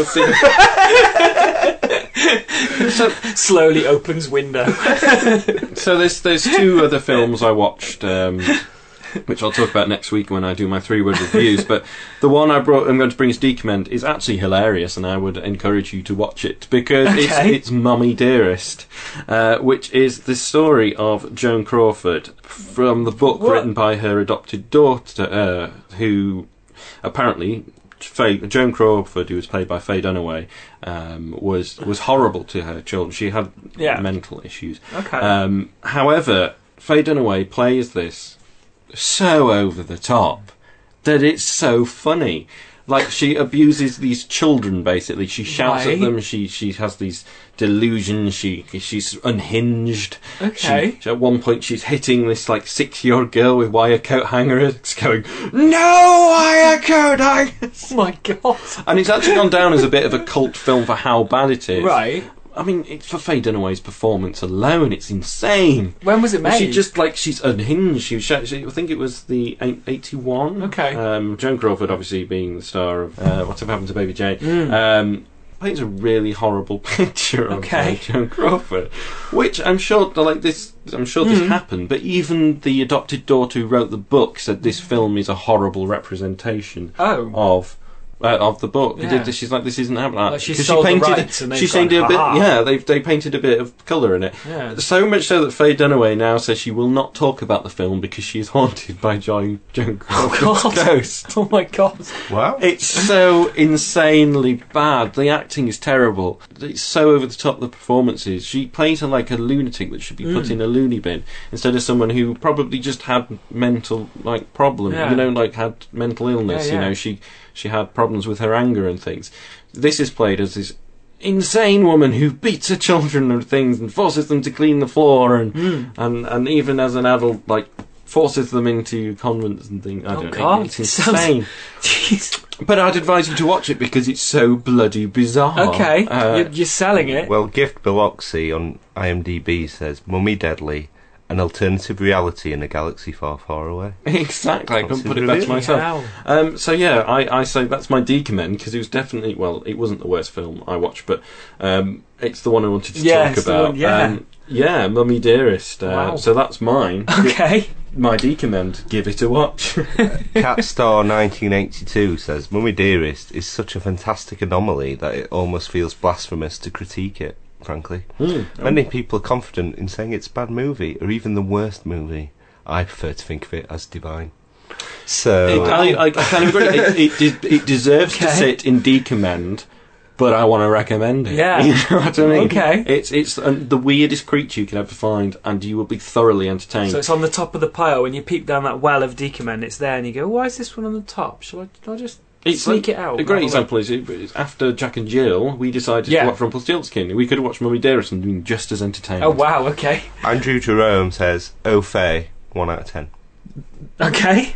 so, Slowly opens window. so there's there's two other films I watched um, which I'll talk about next week when I do my three-word reviews. But the one I brought, I'm going to bring as Decomend is actually hilarious, and I would encourage you to watch it because Okay. it's, it's Mummy Dearest, uh, which is the story of Joan Crawford from the book What? written by her adopted daughter, uh, who apparently. Faye, Joan Crawford, who was played by Faye Dunaway, um, was was horrible to her children. She had Yeah. mental issues. Okay. Um, however, Faye Dunaway plays this so over the top that it's so funny. Like, she abuses these children, basically. She shouts Right. at them. She she has these delusions. She she's unhinged. Okay. She, at one point, she's hitting this like six-year-old girl with wire coat hangers, going, "No wire coat hangers!" Oh my god. And it's actually gone down as a bit of a cult film for how bad it is. Right. I mean, it's for Faye Dunaway's performance alone. It's insane. When was it made? She just like she's unhinged. She was. She, I think it was the eighty-one. Okay. Um, Joan Crawford, obviously being the star of uh, Whatever Happened to Baby Jane, Mm. um, paints a really horrible picture of Okay. uh, Joan Crawford, which I'm sure, like this, I'm sure this Mm. happened. But even the adopted daughter who wrote the book said this film is a horrible representation Oh. of. Uh, of the book, Yeah. They did- she's like, this isn't happening. Like she 'Cause sold the painted, rights and they've she gone, painted a bit. "Ha-ha." Yeah, they they painted a bit of colour in it. Yeah. So much so that Faye Dunaway now says she will not talk about the film because she is haunted by Joan, Joan Crawford's God. ghost. Oh my god. Wow. It's so insanely bad. The acting is terrible. It's so over the top, the performances. She plays her like a lunatic that should be put Mm. in a loony bin instead of someone who probably just had mental like problem. Yeah. You know, like had mental illness. Yeah, You yeah. know, she she had problems with her anger and things. This is played as this insane woman who beats her children and things and forces them to clean the floor and Mm. and, and even as an adult, like forces them into convents and things. I Oh, don't know. God. It's It sounds- insane. Jeez. But I'd advise you to watch it because it's so bloody bizarre. Okay. Uh, you're, you're selling it. Well, Gift Biloxi on IMDb says Mummy Deadly, an alternative reality in a galaxy far, far away. exactly. I couldn't put it better Really? myself. Wow. Um, so yeah, I, I say that's my Decomend because it was definitely, well, it wasn't the worst film I watched, but um, it's the one I wanted to Yeah, talk it's the about. one- yeah. Um, yeah, Mummy Dearest. Uh, Wow. So that's mine. Okay. My Decomend. Give it a watch. Catstar nineteen eighty-two says Mummy Dearest is such a fantastic anomaly that it almost feels blasphemous to critique it, frankly. Hmm. Many people are confident in saying it's a bad movie, or even the worst movie. I prefer to think of it as divine. So, It, I, I, I kind of agree. It, it, de- it deserves to Okay. sit in Decomend, but I want to recommend it. Yeah. You know what I mean? Okay. It's it's um, the weirdest creature you can ever find, and you will be thoroughly entertained. So it's on the top of the pile. When you peep down that well of Decomend, it's there, and you go, "Why is this one on the top? Shall I, shall I just It's sneak like- it out?" A great Have example is it- it's after Jack and Jill, we decided Yeah. to watch Rumpelstiltskin. We could have watched Mummy Dearest and been just as entertained. Oh wow. Okay. Andrew Jerome says, Oh Faye, one out of ten. Okay.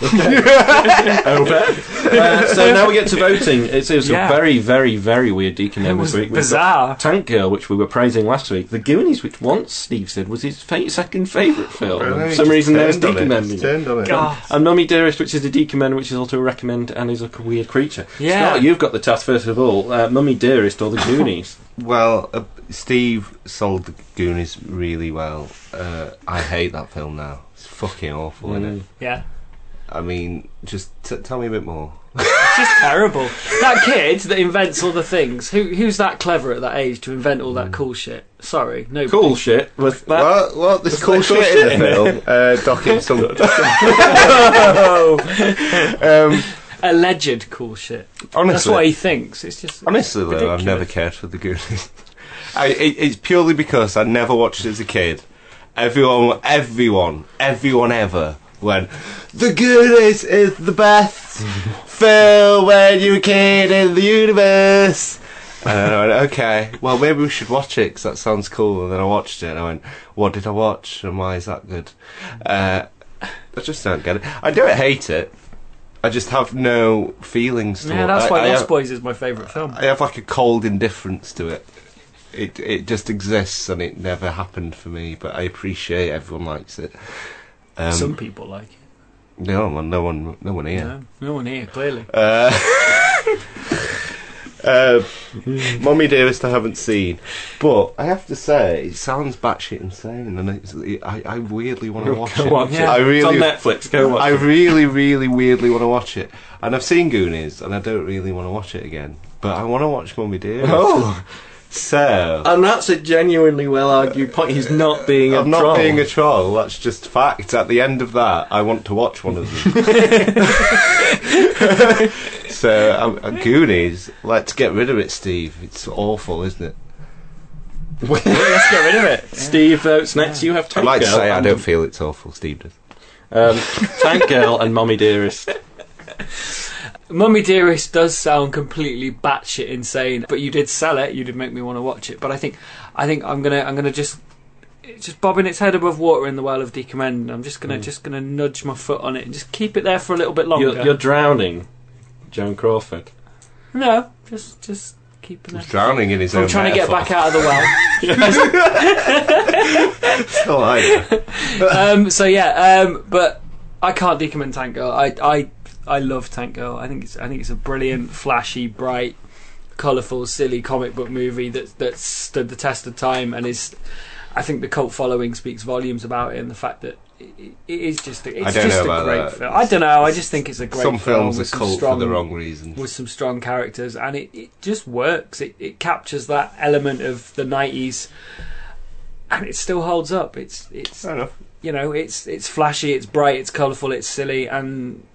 Over. uh, so now we get to voting. It's, it was Yeah. a very, very, very weird Decomend It was this week. We've got bizarre. Tank Girl, which we were praising last week. The Goonies, which once Steve said was his fa- second favourite film. For some reason, there's Decomend. Turned on it. God. And Mummy Dearest, which is a Decomend, which is also a recommend and is a weird creature. Yeah. Scott, you've got the task first of all. Uh, Mummy Dearest or the Goonies? Well, uh, Steve sold the Goonies really well. Uh, I hate that film now. It's fucking awful, Mm. isn't it? Yeah. I mean, just t- tell me a bit more. It's just terrible. That kid that invents all the things. Who who's that clever at that age to invent all that cool shit? Sorry, no. Cool shit. Was that? Well, well, there's Was cool there cool shit in shit the in film. Uh, docking some. Oh. um, Alleged cool shit. That's honestly, what he thinks. It's just honestly though, ridiculous. I've never cared for the Goonies. I, it, it's purely because I never watched it as a kid. Everyone, everyone, everyone ever went, The Goonies is the best film when you were a kid in the universe. And then I went, okay, well maybe we should watch it because that sounds cool. And then I watched it and I went, what did I watch and why is that good? Uh, I just don't get it. I don't hate it. I just have no feelings to Yeah, it. that's I, why I Lost have, Boys is my favourite film. I have like a cold indifference to it. It it just exists and it never happened for me, but I appreciate everyone likes it. Um, Some people like it. no one, no one, no one here. No, no one here, clearly. Uh, Uh, Mummy Dearest I haven't seen, but I have to say it sounds batshit insane, and it's, I, I weirdly want to watch Go it. watch Yeah. it. I really, It's on Netflix. Go watch I it. really, really, weirdly want to watch it. And I've seen Goonies, and I don't really want to watch it again. But I want to watch Mummy Dearest. Oh. So And that's a genuinely well argued point. He's not being a I'm not troll. being a troll. That's just fact. At the end of that, I want to watch one of them. So, um, uh, Goonies. Let's get rid of it, Steve. It's awful, isn't it? Let's get rid of it. Steve votes next. You have I'd Tank like to Girl. say I and- don't feel it's awful. Steve does. Um, Tank Girl and Mommy Dearest. Mummy Dearest does sound completely batshit insane, but you did sell it. You did make me want to watch it. But I think, I think I'm gonna, I'm gonna just, it's just bobbing its head above water in the well of Decommend. I'm just gonna, Mm. just gonna nudge my foot on it and just keep it there for a little bit longer. You're, you're drowning, Joan Crawford. No, just, just keeping He's it. drowning in his I'm own trying to get metaphor. back out of the well. Still like it. um, so yeah, um, but I can't decommend Tank Girl. I, I, I love Tank Girl. I think it's, I think it's a brilliant, flashy, bright, colourful, silly comic book movie that that stood the test of time and is. I think the cult following speaks volumes about it, and the fact that it, it is just. It's I don't just know a about great that. film. I don't know. I just think it's a great Some film films are with some cult strong, for the wrong reasons. with some strong characters, and it, it just works. It, it captures that element of the nineties, and it still holds up. It's it's Fair enough. you know it's it's flashy, it's bright, it's colourful, it's silly, and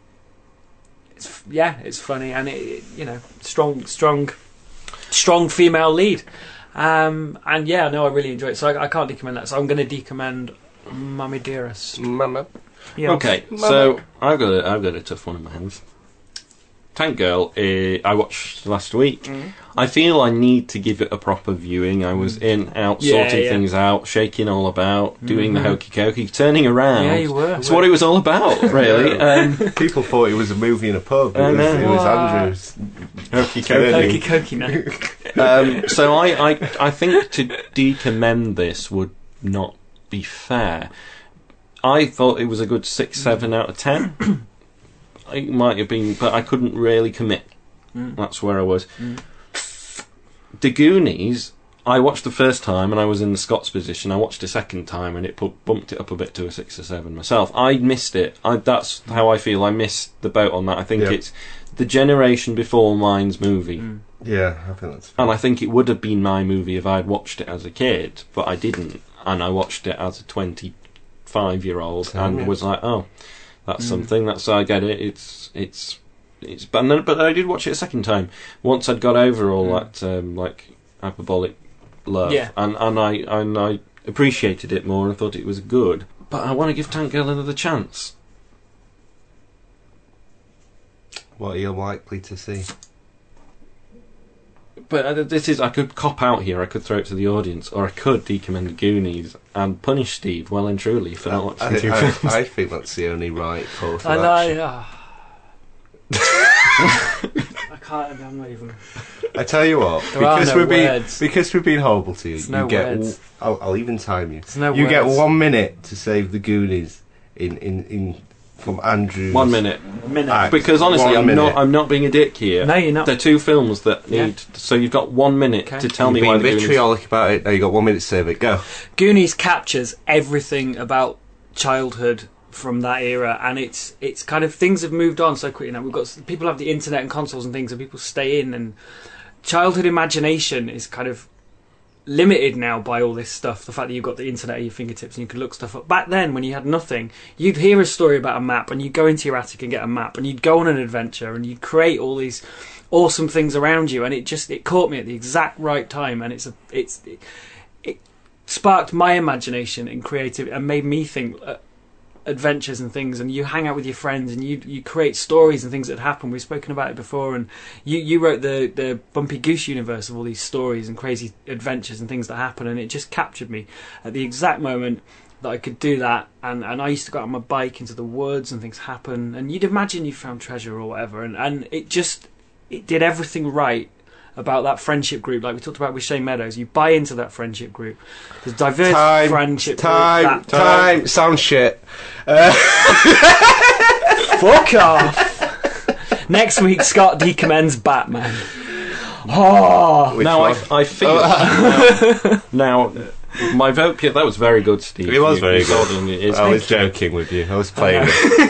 it's yeah, it's funny, and it, it you know strong strong strong female lead. Um, and yeah, no, I really enjoy it. So I, I can't decommend that. So I'm going to decommend Mummy Dearest. Mama. Yeah. Okay, so I've got a, I've got a tough one in my hands. Tank Girl, uh, I watched last week. Mm. I feel I need to give it a proper viewing. I was in, out, Yeah, sorting yeah. things out, shaking all about, doing the Mhm. hokey cokey, turning around. Yeah, you were. That's what it was all about, really. um, People thought it was a movie in a pub. It I was, know. it was What? Andrew's. hokey Turning. Hokey cokey. cokey now. um, so I, I, I think to decommend this would not be fair. I thought it was a good six, seven out of ten. It might have been, but I couldn't really commit. Mm. That's where I was. Mm. The Goonies, I watched the first time and I was in the Scots position. I watched a second time and it put, bumped it up a bit to a six or seven myself. I missed it. I, that's how I feel. I missed the boat on that. I think Yeah. it's the generation before mine's movie. Mm. Yeah, I think that's fair. And I think it would have been my movie if I'd watched it as a kid, but I didn't. And I watched it as a twenty-five-year-old Oh, and yeah. was like, oh, that's Mm. something. That's I get it. It's it's it's. But then, but I did watch it a second time once I'd got over all Mm. that um, like hyperbolic love, Yeah. and and I and I appreciated it more and thought it was good. But I want to give Tank Girl another chance. What are you likely to see? But uh, this is, I could cop out here, I could throw it to the audience, or I could decommend the Goonies and punish Steve well and truly for not watching I, two I, films. I think that's the only right course of I action. know. I can't. I'm not even. I tell you what, There are because no we're being words. because we're being horrible to you, There's you no get. words. w- I'll, I'll even time you. There's no you get words. one minute to save the Goonies in in, in from Andrew's. One minute. minute. act. Because honestly, One I'm minute. not I'm not being a dick here. No, you're not. They're two films that Yeah. need, so you've got one minute Okay. to tell You've me been why the Goonies... vitriolic about it. Now you got one minute to save it. Go. Goonies captures everything about childhood from that era, and it's it's kind of things have moved on so quickly now. We've got people have the internet and consoles and things, and people stay in, and childhood imagination is kind of limited now by all this stuff. The fact that you've got the internet at your fingertips and you can look stuff up. Back then, when you had nothing, you'd hear a story about a map, and you'd go into your attic and get a map, and you'd go on an adventure, and you'd create all these awesome things around you. And it just it caught me at the exact right time, and it's a it's it, it sparked my imagination and creativity and made me think uh, adventures and things. And you hang out with your friends and you you create stories and things that happen. We've spoken about it before, and you you wrote the the Bumpy Goose universe of all these stories and crazy adventures and things that happen, and it just captured me at the exact moment that I could do that. And and I used to go out on my bike into the woods and things happen, and you'd imagine you found treasure or whatever, and and it just it did everything right about that friendship group, like we talked about with Shane Meadows. You buy into that friendship group. There's diverse Time. friendship Time. group. That, Time. Sound shit. Uh, Fuck off. Next week, Scott decommends Batman. Oh, Which now I, one? I feel now, now my vote. Yeah, that was very good, Steve. It was You- very you good. sold it. It's- I was joking with you. I was playing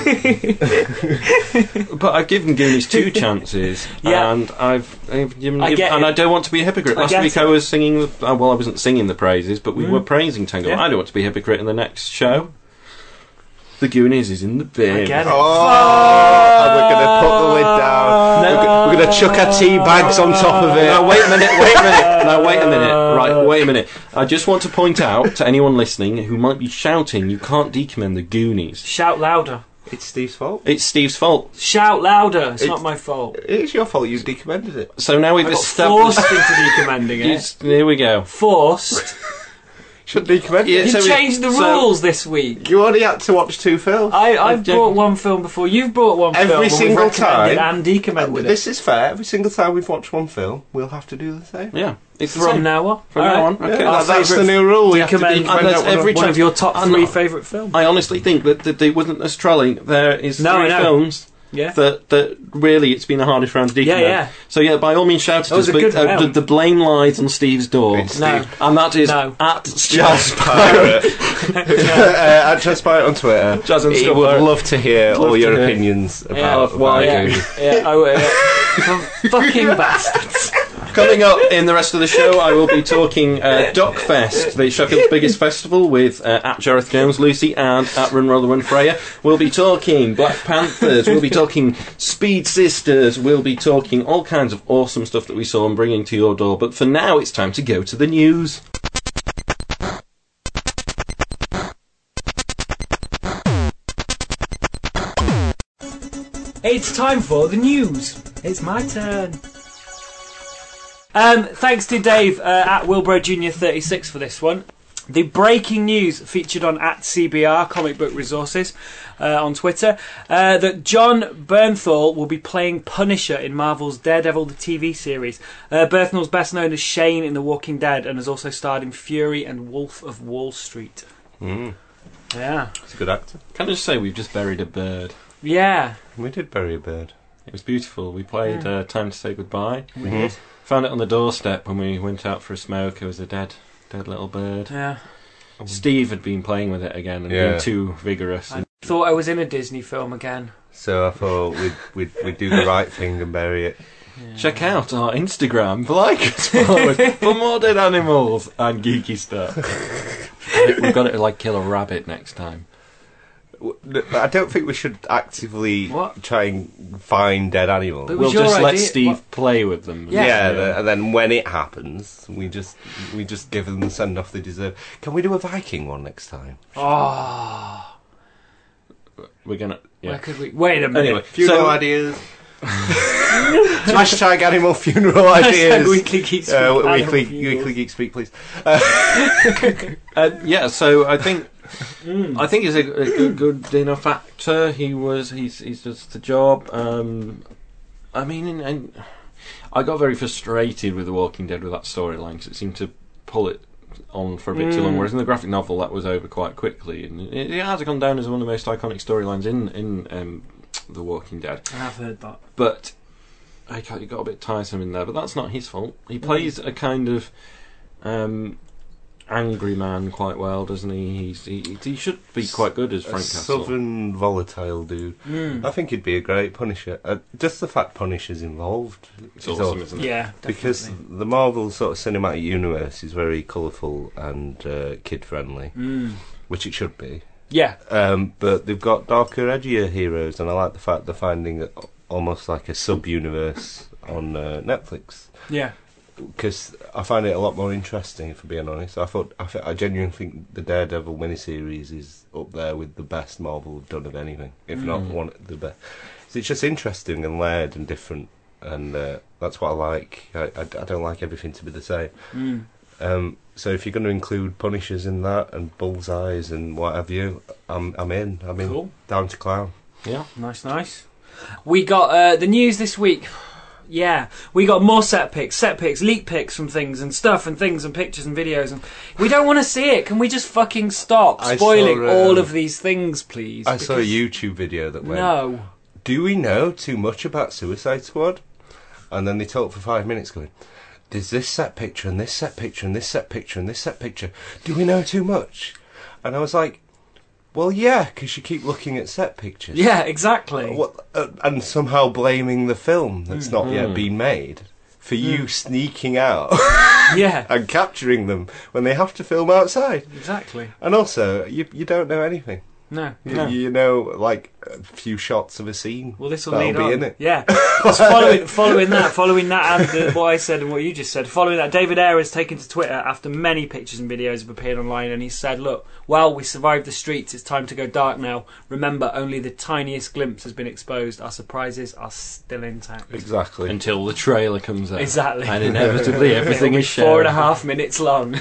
it. But I've given Goonies two chances, Yeah. and I've, I've given, I get and it. I don't want to be a hypocrite. I Last get week it. I was singing. The, uh, well, I wasn't singing the praises, but we Mm. were praising Tango. Yeah. I don't want to be a hypocrite in the next show. The Goonies is in the bin. I get it. Oh, and we're going to put the lid down. No. We're, go- we're going to chuck our tea bags on top of it. Now wait a minute, wait a minute. Now wait a minute. Right, wait a minute. I just want to point out to anyone listening who might be shouting, you can't decommend the Goonies. Shout louder. It's Steve's fault. It's Steve's fault. Shout louder. It's, It's- not my fault. It is your fault. You decommended it. So now we've I got established. forced into decommending it. Yes, here we go. Forced. Should decommend Yeah, it. You so we- changed the so- rules this week. You only had to watch two films. I, I've Okay. brought one film before. You've brought one Every film. and we've single recommended time. and decommended it. This is fair. Every single time we've watched one film, we'll have to do the same. Yeah, it's the From same. now on. From All now right. on. Okay, Yeah, Our that- that's the favourite new rule. We have to decommend- decommend And that's out one every of- One time- of your top I'm three not- favourite films. I honestly think that, that it wasn't us trolling. There is No, three I know. films Yeah. that that really it's been the hardest round to decommend. Yeah, yeah. So yeah, by all means shout at That was us. a But good uh, the, round. the blame lies on Steve's door, It's No. Steve. and that is No. at Jazz Jazz Pirate. uh, at Jazz Pirate on Twitter. Jazz and He Skull would Pirate. love to hear Love all to your hear. opinions Yeah. about, Oh, why? about Yeah. Goonies. Yeah. Oh, yeah. Fucking bastards. Coming up in the rest of the show, I will be talking uh, Dockfest, the Sheffield's biggest festival, with uh, at Jareth Jones Lucy and at Run Roller Run Freya. We'll be talking Black Panthers. We'll be talking Speed Sisters. We'll be talking all kinds of awesome stuff that we saw and bringing to your door. But for now, it's time to go to the news. It's time for the news. It's my turn. Um, thanks to Dave uh, at Wilbro Junior thirty-six for this one. The breaking news featured on at C B R Comic Book Resources uh, on Twitter uh, that John Bernthal will be playing Punisher in Marvel's Daredevil the T V series. Uh, Bernthal's best known as Shane in The Walking Dead and has also starred in Fury and Wolf of Wall Street. Mm, Yeah, he's a good actor. Can I just say we've just buried a bird? yeah. We did bury a bird. It was beautiful. We played uh, Time to Say Goodbye. We Mhm. did. Found it on the doorstep when we went out for a smoke. It was a dead, dead little bird. Yeah. Steve had been playing with it again and Yeah. been too vigorous. I thought I was in a Disney film again. So I thought we'd, we'd, we'd do the right thing and bury it. Yeah. Check out our Instagram, like us forward for more dead animals and geeky stuff. I think We've got to like kill a rabbit next time. W- I don't think we should actively What? try and find dead animals. But- It We'll was your just let idea- Steve what- play with them. Yeah. Yeah, the- and then when it happens, we just we just give them the send off they deserve. Can we do a Viking one next time? Oh, We're gonna. where Yeah. could we? Wait a minute. Anyway, Funeral so ideas. Hashtag animal funeral ideas. Hashtag Weekly Geek Speak. Uh, Animal weekly, funerals. weekly geek speak, please. uh, yeah, so I think Mm. I think he's a, a good, good enough actor. He was. He's. He's just the job. Um, I mean, and, and I got very frustrated with The Walking Dead with that storyline because it seemed to pull it on for a bit too long. Mm. Whereas in the graphic novel, that was over quite quickly, and it, it has gone down as one of the most iconic storylines in in um, The Walking Dead. I have heard that. But I got, it got a bit tiresome in there. But that's not his fault. He plays a kind of um, angry man quite well, doesn't he? He's, he he should be quite good as A Frank Castle. southern volatile dude. Mm. I think he'd be a great Punisher. Uh, just the fact Punisher's involved It's is awesome, awesome. isn't it? Yeah, Because definitely. the Marvel sort of cinematic universe is very colourful and uh, kid friendly, Mm. which it should be. Yeah. Um, but they've got darker, edgier heroes, and I like the fact they're finding a- almost like a sub-universe on uh, Netflix. Yeah. Because I find it a lot more interesting, if I'm being honest. I thought, I, th- I genuinely think the Daredevil miniseries is up there with the best Marvel have done of anything, if not Mm. one of the best. It's just interesting and layered and different, and uh, that's what I like. I, I, I don't like everything to be the same. Mm. Um, so if you're going to include Punishers in that and Bullseyes and what have you, I'm I'm in. I'm in. Cool. Down to clown. Yeah. Nice, nice. We got uh, the news this week. Yeah, we got more set pics, set pics, leak pics from things and stuff and things and pictures and videos, and we don't want to see it. Can we just fucking stop I spoiling saw, um, all of these things, please? I saw a Because- YouTube video that went, No. do we know too much about Suicide Squad? And then they talk for five minutes going, there's this set picture and this set picture and this set picture and this set picture. Do we know too much? And I was like, well, yeah, because you keep looking at set pictures. Yeah, exactly. What, uh, and somehow blaming the film that's Mm. not yet Mm. been made for you Mm. sneaking out Yeah, and capturing them when they have to film outside. exactly. And also, you you don't know anything. No, You, no. you know, like, a few shots of a scene. Well, this will That'll lead be on. in it. Yeah. Just following, following that, following that, and the, what I said and what you just said. Following that, David Ayer has taken to Twitter after many pictures and videos have appeared online, and he said, "Look, well, we survived the streets. It's time to go dark now. Remember, only the tiniest glimpse has been exposed. Our surprises are still intact." Exactly. Until the trailer comes out. Exactly. And inevitably everything It'll be is shared. four and a half minutes long.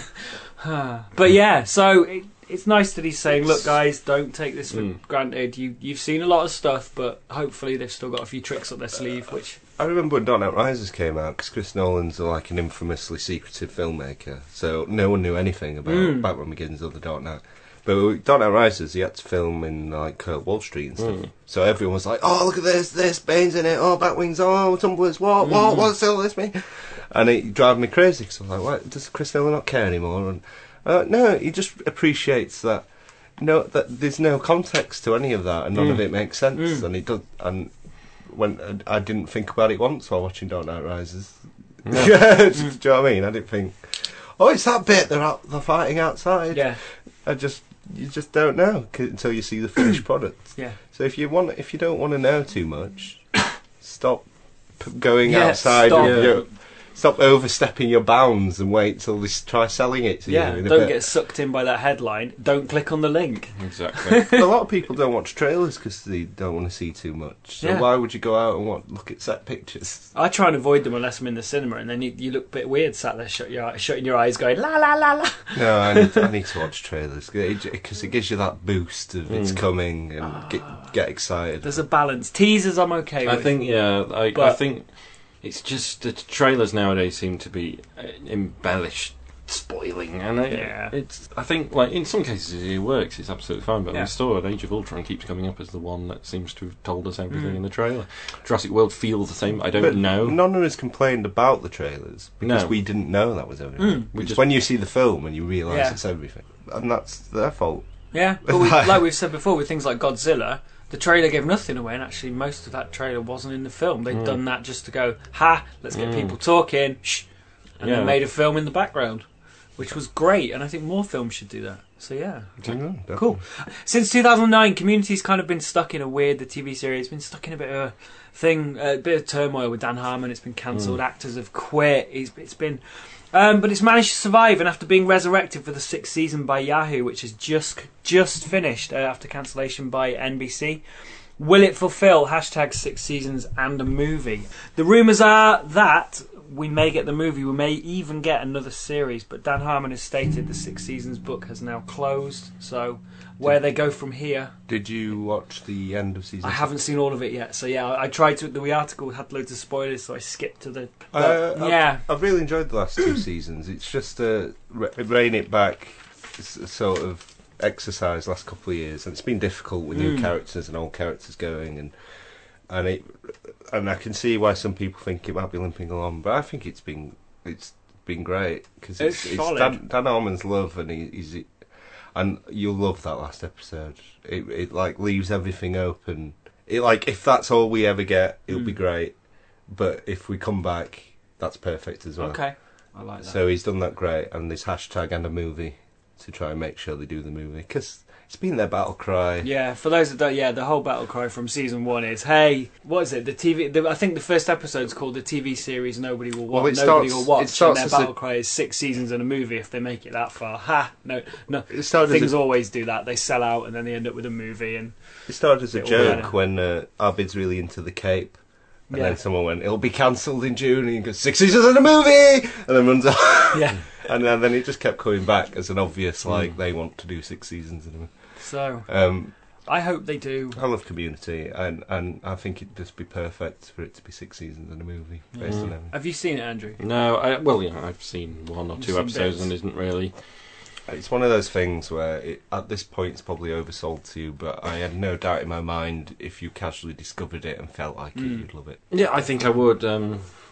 But yeah, so it, it's nice that he's saying, "Look, guys, don't take this for Mm. granted. You you've seen a lot of stuff, but hopefully they've still got a few tricks up their sleeve." Which I remember when Dark Knight Rises came out, because Chris Nolan's like an infamously secretive filmmaker, so no one knew anything about Mm. Batman Begins or The Dark Knight. But with Dark Knight Rises, he had to film in like uh, Wall Street and stuff. Mm. So everyone was like, "Oh, look at this! This Bane's in it. Oh, Batwings. Oh, Tumblers. What? What? Mm. What's all this mean?" And it drove me crazy because I'm like, "What? Does Chris Nolan not care anymore?" And uh, no, he just appreciates that. No, that there's no context to any of that, and none Mm. of it makes sense. Mm. And it does. And when uh, I didn't think about it once while watching Dark Knight Rises. No. Do you know what I mean? I didn't think, oh, it's that bit they're out, they're fighting outside. yeah, I just you just don't know c- until you see the finished product. yeah. So if you want, if you don't want to know too much, stop p- going Yeah, outside. stop. Of your, stop overstepping your bounds and wait till they s- try selling it to Yeah, you. In a don't bit. get sucked in by that headline. Don't click on the link. Exactly. A lot of people don't watch trailers because they don't want to see too much. So Yeah. why would you go out and want, look at set pictures? I try and avoid them unless I'm in the cinema, and then you, you look a bit weird sat there shut your, eye- shutting your eyes going la la la la. No, I need, I need to watch trailers because it gives you that boost of it's Mm. coming and get, get excited. There's a balance. Teasers I'm okay I with. think, yeah, I, I But- think it's just the trailers nowadays seem to be uh, embellished, spoiling, and I, Yeah. it's. I think, like in some cases, it works. It's absolutely fine. But Yeah. we saw Age of Ultron keeps coming up as the one that seems to have told us everything Mm. in the trailer. Jurassic World feels the same. I don't But know. none of us complained about the trailers because No. we didn't know that was everything. Mm. We It's just- when you see the film and you realise Yeah. it's everything, and that's their fault. Yeah, but we, like we've said before, with things like Godzilla, the trailer gave nothing away, and actually most of that trailer wasn't in the film. They'd Mm. done that just to go, ha, let's get Mm. people talking, shh, and Yeah. then made a film in the background, which was great, and I think more films should do that. So yeah. Yeah, Cool. Since two thousand nine, Community's kind of been stuck in a weird, the T V series, been stuck in a bit of a thing, a bit of turmoil with Dan Harmon. It's been cancelled, Mm. actors have quit, it's, it's been... Um, but it's managed to survive, and after being resurrected for the sixth season by Yahoo, which has just just finished uh, after cancellation by N B C, will it fulfill hashtag six seasons and a movie? The rumours are that we may get the movie, we may even get another series, but Dan Harmon has stated the six seasons book has now closed, so where they go from here, Did you watch the end of season? I six? haven't seen all of it yet. So yeah, I I tried to. The article had loads of spoilers, so I skipped to the. Uh, but, yeah, I've, I've really enjoyed the last two seasons. It's just a re- rein it back s- sort of exercise last couple of years, and it's been difficult with new Mm. characters and old characters going, and and it and I can see why some people think it might be limping along, but I think it's been it's been great because it's, It's it's solid. Dan, Dan Harmon's love, and he, he's and you'll love that last episode. It it like leaves everything open. It like if that's all we ever get, it'll be Mm. great. But if we come back, that's perfect as well. okay, I like that. So he's done that great, and this hashtag and a movie to try and make sure they do the movie because it's been their battle cry. Yeah, for those that don't, yeah, the whole battle cry from season one is, hey, what is it? The T V. The, I think the first episode's called the T V series Nobody Will Well, Watch. it Nobody starts- will watch. it starts and as their a- battle cry is six seasons and a movie if they make it that far. Ha! No, no. It started Things as a, always do that. They sell out and then they end up with a movie. And it started as a It'll joke better. when uh, Abid's really into the Cape. And yeah, then someone went, it'll be cancelled in June, and he goes, six seasons and a movie! And then runs off. yeah. And then, then it just kept coming back as an obvious, like, Mm. they want to do six seasons and a movie. So Um, I hope they do. I love Community, and, and I think it'd just be perfect for it to be six seasons and a movie, based Mm. on everything. Have you seen it, Andrew? No, I, well, yeah, I've seen one or You've two seen episodes bits. and isn't really. It's one of those things where, it, at this point, it's probably oversold to you, but I had no doubt in my mind if you casually discovered it and felt like it, Mm. you'd love it. Yeah, I think I would. Um,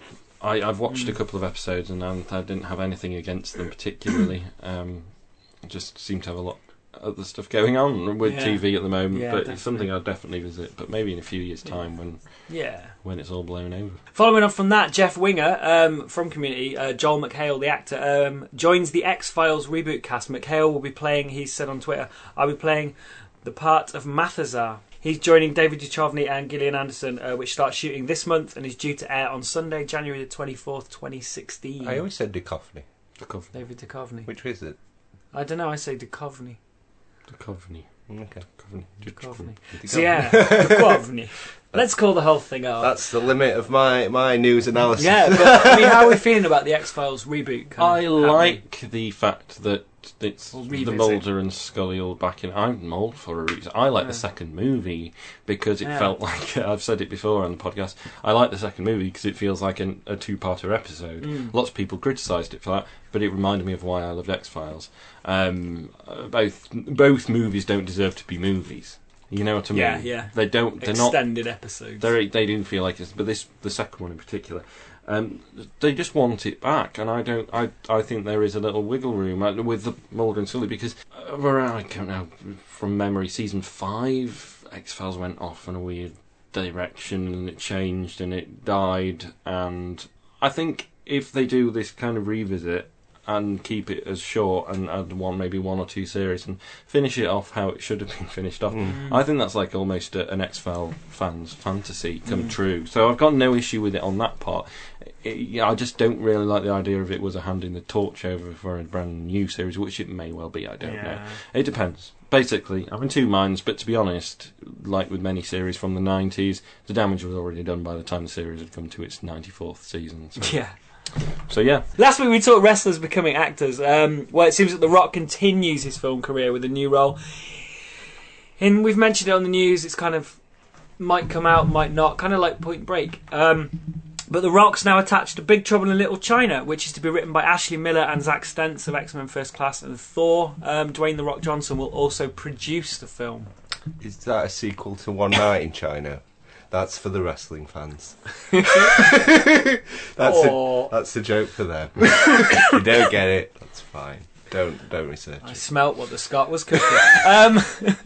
I, I've watched Mm. a couple of episodes and I, I didn't have anything against them particularly. Um, I just seem to have a lot of other stuff going on with Yeah. T V at the moment, Yeah, but definitely. it's something I'll definitely visit. But maybe in a few years' Yeah. time when Yeah. when it's all blown over. Following on from that, Jeff Winger um, from Community, uh, Joel McHale, the actor, um, joins the X-Files reboot cast. McHale will be playing, he said on Twitter, I'll be playing the part of Mathazar. He's joining David Duchovny and Gillian Anderson, uh, which starts shooting this month and is due to air on Sunday, January the twenty-fourth, twenty sixteen. I always said Duchovny. Duchovny. David Duchovny. Which is it? I don't know, I say Duchovny. Duchovny. Okay. Duchovny. Duchovny. Duchovny. So yeah, Duchovny. Let's call the whole thing out. That's the limit of my, my news analysis. Yeah, but I mean, how are we feeling about the X-Files reboot? kind I of happening? like the fact that it's Or the revisit. Mulder and Scully all back in. I'm Mulder for a reason. I like Yeah. the second movie because it Yeah. felt like, I've said it before on the podcast, I like the second movie because it feels like an, a two-parter episode. Mm. Lots of people criticised it for that, but it reminded me of why I loved X-Files. Um, uh, both both movies don't deserve to be movies. You know what I mean? Yeah, yeah. They don't. They're not. Extended episodes. They they do feel like it's, but this the second one in particular, um, they just want it back, and I don't. I I think there is a little wiggle room uh, with the Mulder and Scully because uh, around, I don't know from memory, season five, X-Files went off in a weird direction and it changed and it died, and I think if they do this kind of revisit and keep it as short and add one maybe one or two series and finish it off how it should have been finished off. Mm. I think that's like almost a, an X-File fan's fantasy come Mm. true. So I've got no issue with it on that part. It, yeah, I just don't really like the idea of it was a handing the torch over for a brand new series, which it may well be. I don't know. Yeah. It depends. Basically, I'm in two minds. But to be honest, like with many series from the nineties, the damage was already done by the time the series had come to its ninety-fourth season. So, Yeah. so yeah. Last week we talked wrestlers becoming actors. Um, well, it seems that The Rock continues his film career with a new role. And we've mentioned it on the news. It's kind of might come out, might not. Kind of like Point Break. Um, but The Rock's now attached to Big Trouble in Little China, which is to be written by Ashley Miller and Zack Stentz of X-Men First Class and Thor. Um, Dwayne The Rock Johnson will also produce the film. Is that a sequel to One Night in China? That's for the wrestling fans. that's Aw. a, that's the joke for them. If you don't get it, that's fine. Don't don't research I it. smelt what the Scot was cooking. um,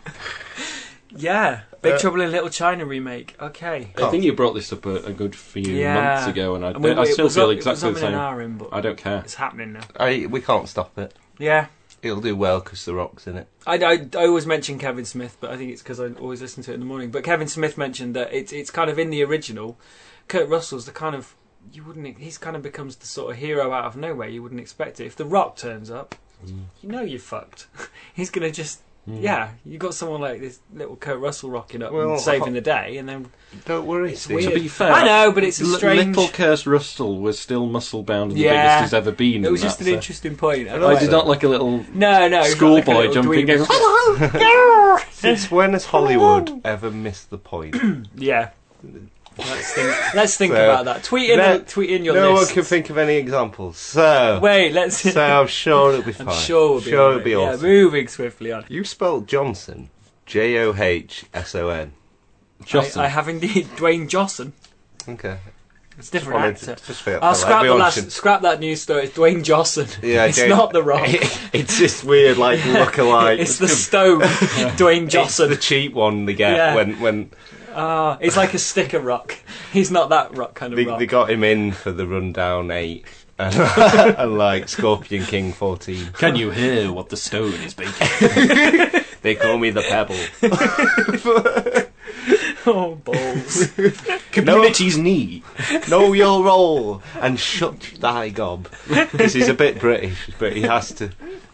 yeah, Big Uh, Trouble in Little China remake. Okay. I think you brought this up a, a good few Yeah. months ago, and I, And we- I it still was feel up- exactly it the was up in same. an hour in, but I don't care. it's happening now. I we can't stop it. Yeah. It'll do well because The Rock's in it. I, I, I always mention Kevin Smith, but I think it's because I always listen to it in the morning. But Kevin Smith mentioned that it's it's kind of in the original. Kurt Russell's the kind of you wouldn't. He's kind of becomes the sort of hero out of nowhere. You wouldn't expect it. If The Rock turns up, Mm. you know you're fucked. He's gonna just Mm. yeah. You got someone like this little Kurt Russell rocking up Well, and saving ho- the day, and then Don't worry, It's Steve. weird. To be fair, I know, but it's a L- strange. Little Kurt Russell was still muscle bound and the Yeah. biggest he's ever been. It in was that, just an so- interesting point. I, I like did it. not like a little No, no. it's not schoolboy like a little jumping dweeby. in. Since when has Hollywood ever missed the point? Yeah. Let's think. Let's think So, about that. Tweet in. no- tweet in your no list. one can think of any examples. So, Wait. Let's. so I'm sure it'll be fine. I'm sure we'll be. sure on it'll it. be Yeah, awesome. moving swiftly on. You spelled Johnson, J O H S O N. Johnson. I, I have indeed Dwayne Johnson. Okay. It's a different Wanted actor. to- just feel- I'll felt scrap like we the all last. should- Scrap that news story. It's Dwayne Johnson. Yeah, it's Jane- not The Rock. It's just weird, like look-alike. It's the Stone. Dwayne It's Johnson. the cheap one they get Yeah. when when Ah, it's like a sticker rock. He's not that rock kind of they, rock. they got him in for the Rundown eight and, and like Scorpion King fourteen. Can you hear what the stone is baking? They call me the Pebble. Oh balls! Community's knee. Know your role and shut thy gob. Because he's a bit British, but he has to.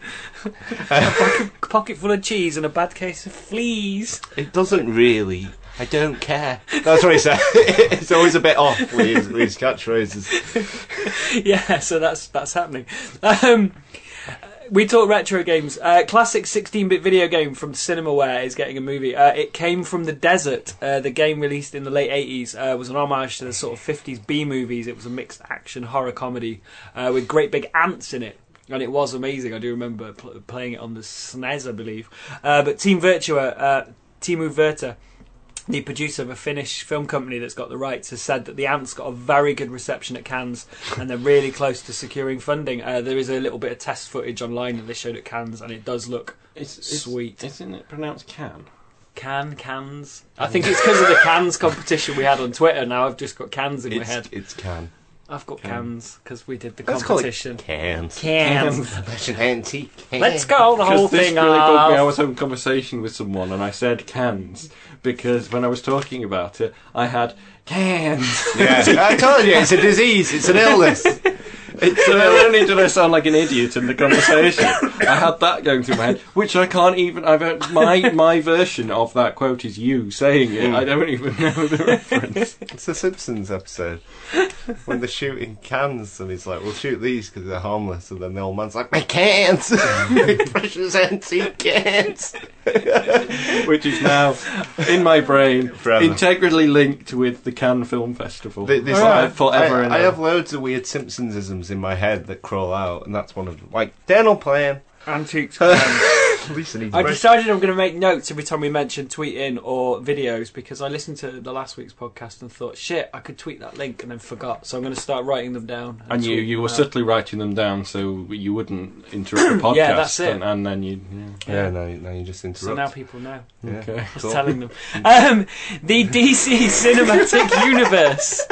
Pocket full of cheese and a bad case of fleas. It doesn't really. I don't care. That's what he said. It's always a bit off with his, with his catchphrases. Yeah, so that's that's happening. Um, we talk retro games. Uh, classic sixteen-bit video game from Cinemaware is getting a movie. Uh, it came from the desert. Uh, the game released in the late eighties uh, was an homage to the sort of fifties B movies. It was a mixed action horror comedy uh, with great big ants in it. And it was amazing. I do remember pl- playing it on the S N E S, I believe. Uh, but Team Virtua, uh, Timu Virta, the producer of a Finnish film company that's got the rights, has said that The Ant's got a very good reception at Cannes, and they're really close to securing funding. Uh, there is a little bit of test footage online that they showed at Cannes, and it does look It's, it's sweet. Isn't it pronounced can? Can Cannes? I think it's because of the Cannes competition we had on Twitter. Now I've just got Cannes in my It's, head. it's can. I've got Can. Cannes because we did the Let's call it competition. Cans. Cannes. Antique. Let's go the whole Because this thing really bugged me. I off. was having a conversation with someone and I said cans because when I was talking about it, I had cans. Yeah, I told you, it's a disease, it's an illness. It's, uh, not only did I sound like an idiot in the conversation, I had that going through my head, which I can't even. I've heard, my my version of that quote is you saying it. I don't even know the reference. It's a Simpsons episode when they're shooting cans, and he's like, "We'll shoot these because they're harmless," and then the old man's like, "My cans, my precious antique cans," Which is now in my brain Forever. integrally linked with the Cannes Film Festival. Th- this- Forever- forever I, and I ever. have loads of weird Simpsonsisms in my head that crawl out, and that's one of them. Like dental plan. Antiques Cannes. At least I need I to- decided I'm going to make notes every time we mention tweet in or videos because I listened to the last week's podcast and thought, shit, I could tweet that link and then forgot. So I'm going to start writing them down. And you, tweet you them were out. subtly writing them down so you wouldn't interrupt the podcast. Yeah, that's it. And, and then you. Yeah. Yeah, now, now you just interrupt. So now people know. Yeah, Okay. I was cool. telling them. Um, the D C Cinematic Universe.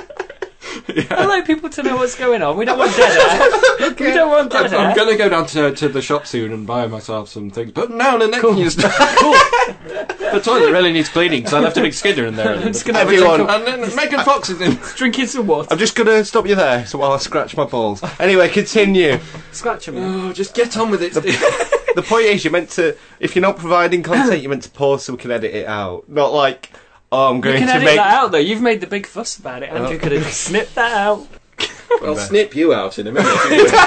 I like people to know what's going on. We don't want dead air. We don't want dead I'm, air. I'm going to go down to, to the shop soon and buy myself some things. But now the next Cool. news. Cool. The toilet really needs cleaning because I left a big skidder in there. I'm just gonna Everyone- And then Megan Fox is in. Drinking some water. I'm just going to stop you there so while I scratch my balls. Anyway, continue. Scratch them. Oh, just get on with it. Steve. The point is, you're meant to, if you're not providing content, you're meant to pause so we can edit it out. Not like, oh, I'm You going can to edit make... that out though. You've made the big fuss about it. Andrew Oh. could have just snipped that out. I'll snip you out in a minute.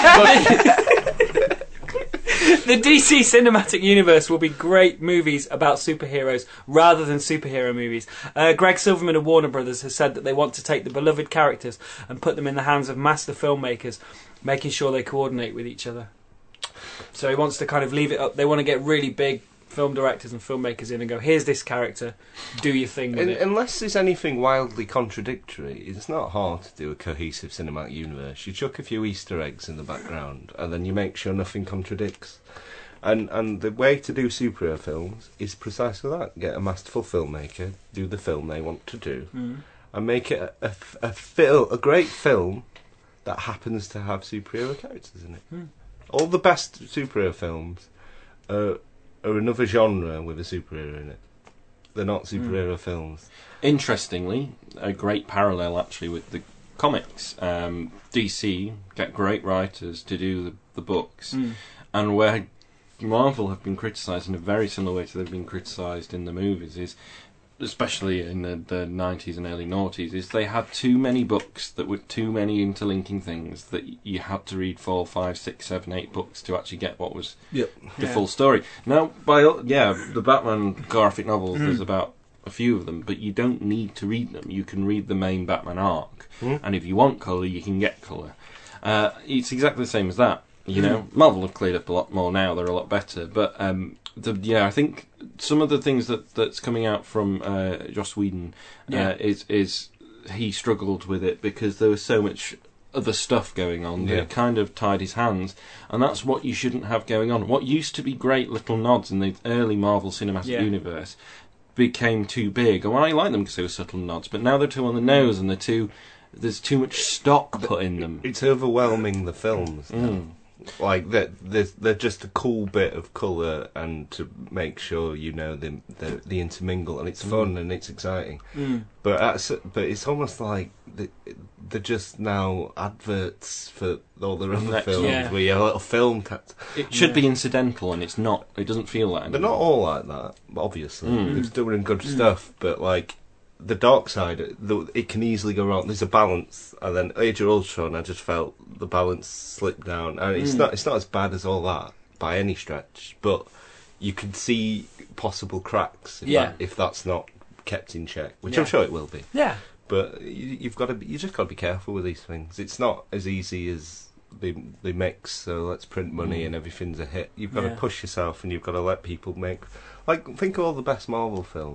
The D C Cinematic Universe will be great movies about superheroes rather than superhero movies. Uh, Greg Silverman of Warner Brothers has said that they want to take the beloved characters and put them in the hands of master filmmakers, making sure they coordinate with each other. So he wants to kind of leave it up. They want to get really big film directors and filmmakers in and go, here's this character, do your thing with Un- it. Unless there's anything wildly contradictory, it's not hard to do a cohesive cinematic universe. You chuck a few Easter eggs in the background, and then you make sure nothing contradicts. And and the way to do superhero films is precisely that: get a masterful filmmaker, do the film they want to do, Mm. and make it a a, f- a, fil- a great film that happens to have superhero characters in it. Mm. All the best superhero films are, are another genre with a superhero in it. They're not superhero films. Interestingly, a great parallel actually with the comics. Um, D C get great writers to do the, the books, Mm. and where Marvel have been criticised in a very similar way to they've been criticised in the movies is, especially in the, the nineties and early noughties, is they had too many books that were too many interlinking things that y- you had to read four, five, six, seven, eight books to actually get what was Yep. the Yeah. full story. Now, by all- yeah, the Batman graphic novels, Mm. there's about a few of them, but you don't need to read them. You can read the main Batman arc, Mm. and if you want colour, you can get colour. Uh, it's exactly the same as that. You Mm. know, Marvel have cleared up a lot more now; they're a lot better. But um, the, yeah, I think some of the things that that's coming out from uh, Joss Whedon Yeah. uh, is is he struggled with it because there was so much other stuff going on that Yeah. it kind of tied his hands, and that's what you shouldn't have going on. What used to be great little nods in the early Marvel Cinematic Yeah. Universe became too big. And I like them because they were subtle nods, but now they're too on the nose and they're too. There's too much stock put in them. It's overwhelming the films. now. Mm. Like they're, they're, they're just a cool bit of colour, and to make sure you know the the, the intermingle, and it's fun and it's exciting. Mm. But that's, but it's almost like the, they're just now adverts for all the other Next- films Yeah. where you have a little film. Tat- It should Yeah. be incidental, and it's not. It doesn't feel that. They're anymore. not all like that, obviously. Mm. They're still doing good Mm. stuff, but like the dark side, the, it can easily go wrong. There's a balance, and then Age of Ultron, I just felt the balance slipped down, and it's Mm. not it's not as bad as all that by any stretch, but you can see possible cracks if, Yeah. that, if that's not kept in check, which Yeah. I'm sure it will be. Yeah. But you, you've got to, be, you just got to be careful with these things. It's not as easy as they they mix. So let's print money Mm. and everything's a hit. You've got Yeah. to push yourself, and you've got to let people make. Like, think of all the best Marvel films.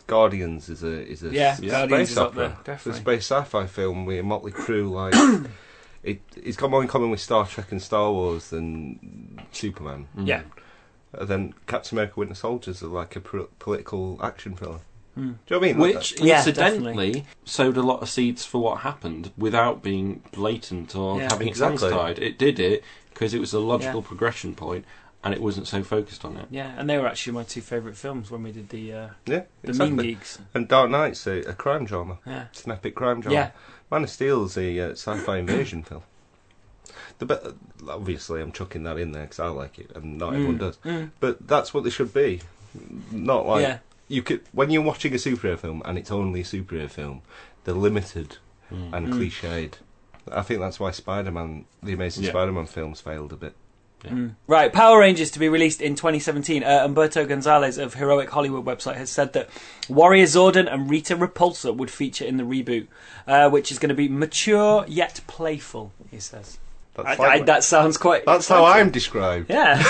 Guardians is a is a Yeah, s- Guardians space is up opera. there, definitely. It's a space sci-fi film with a motley crew. Like it, it's got more in common with Star Trek and Star Wars than Superman. Yeah. And then Captain America: Winter Soldiers are like a pro- political action thriller. Mm. Do you know what I mean? Like Which, that. Yeah, incidentally, sowed a lot of seeds for what happened without being blatant or Yeah. having its Exactly. hands tied. It did it because it was a logical Yeah. progression point, and it wasn't so focused on it. Yeah, and they were actually my two favourite films when we did the uh, yeah, the exactly. Mean Geeks. And Dark Knight's a, a crime drama. Yeah. It's an epic crime drama. Yeah. Man of Steel's a uh, sci-fi invasion film. The be- obviously, I'm chucking that in there because I like it, and not everyone does. Mm. But that's what they should be. Not like Yeah. you could when you're watching a superhero film and it's only a superhero film. They're limited Mm. and Mm. cliched. I think that's why Spider-Man, the Amazing Yeah. Spider-Man films, failed a bit. Yeah. Mm. Right, Power Rangers to be released in twenty seventeen. Uh, Umberto Gonzalez of Heroic Hollywood website has said that Warrior Zordon and Rita Repulsa would feature in the reboot, uh, which is going to be mature yet playful, he says. That's, I, like, I, that sounds quite... that's how I'm described. Yeah.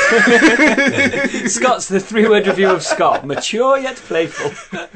Scott's the three-word review of Scott. Mature yet playful.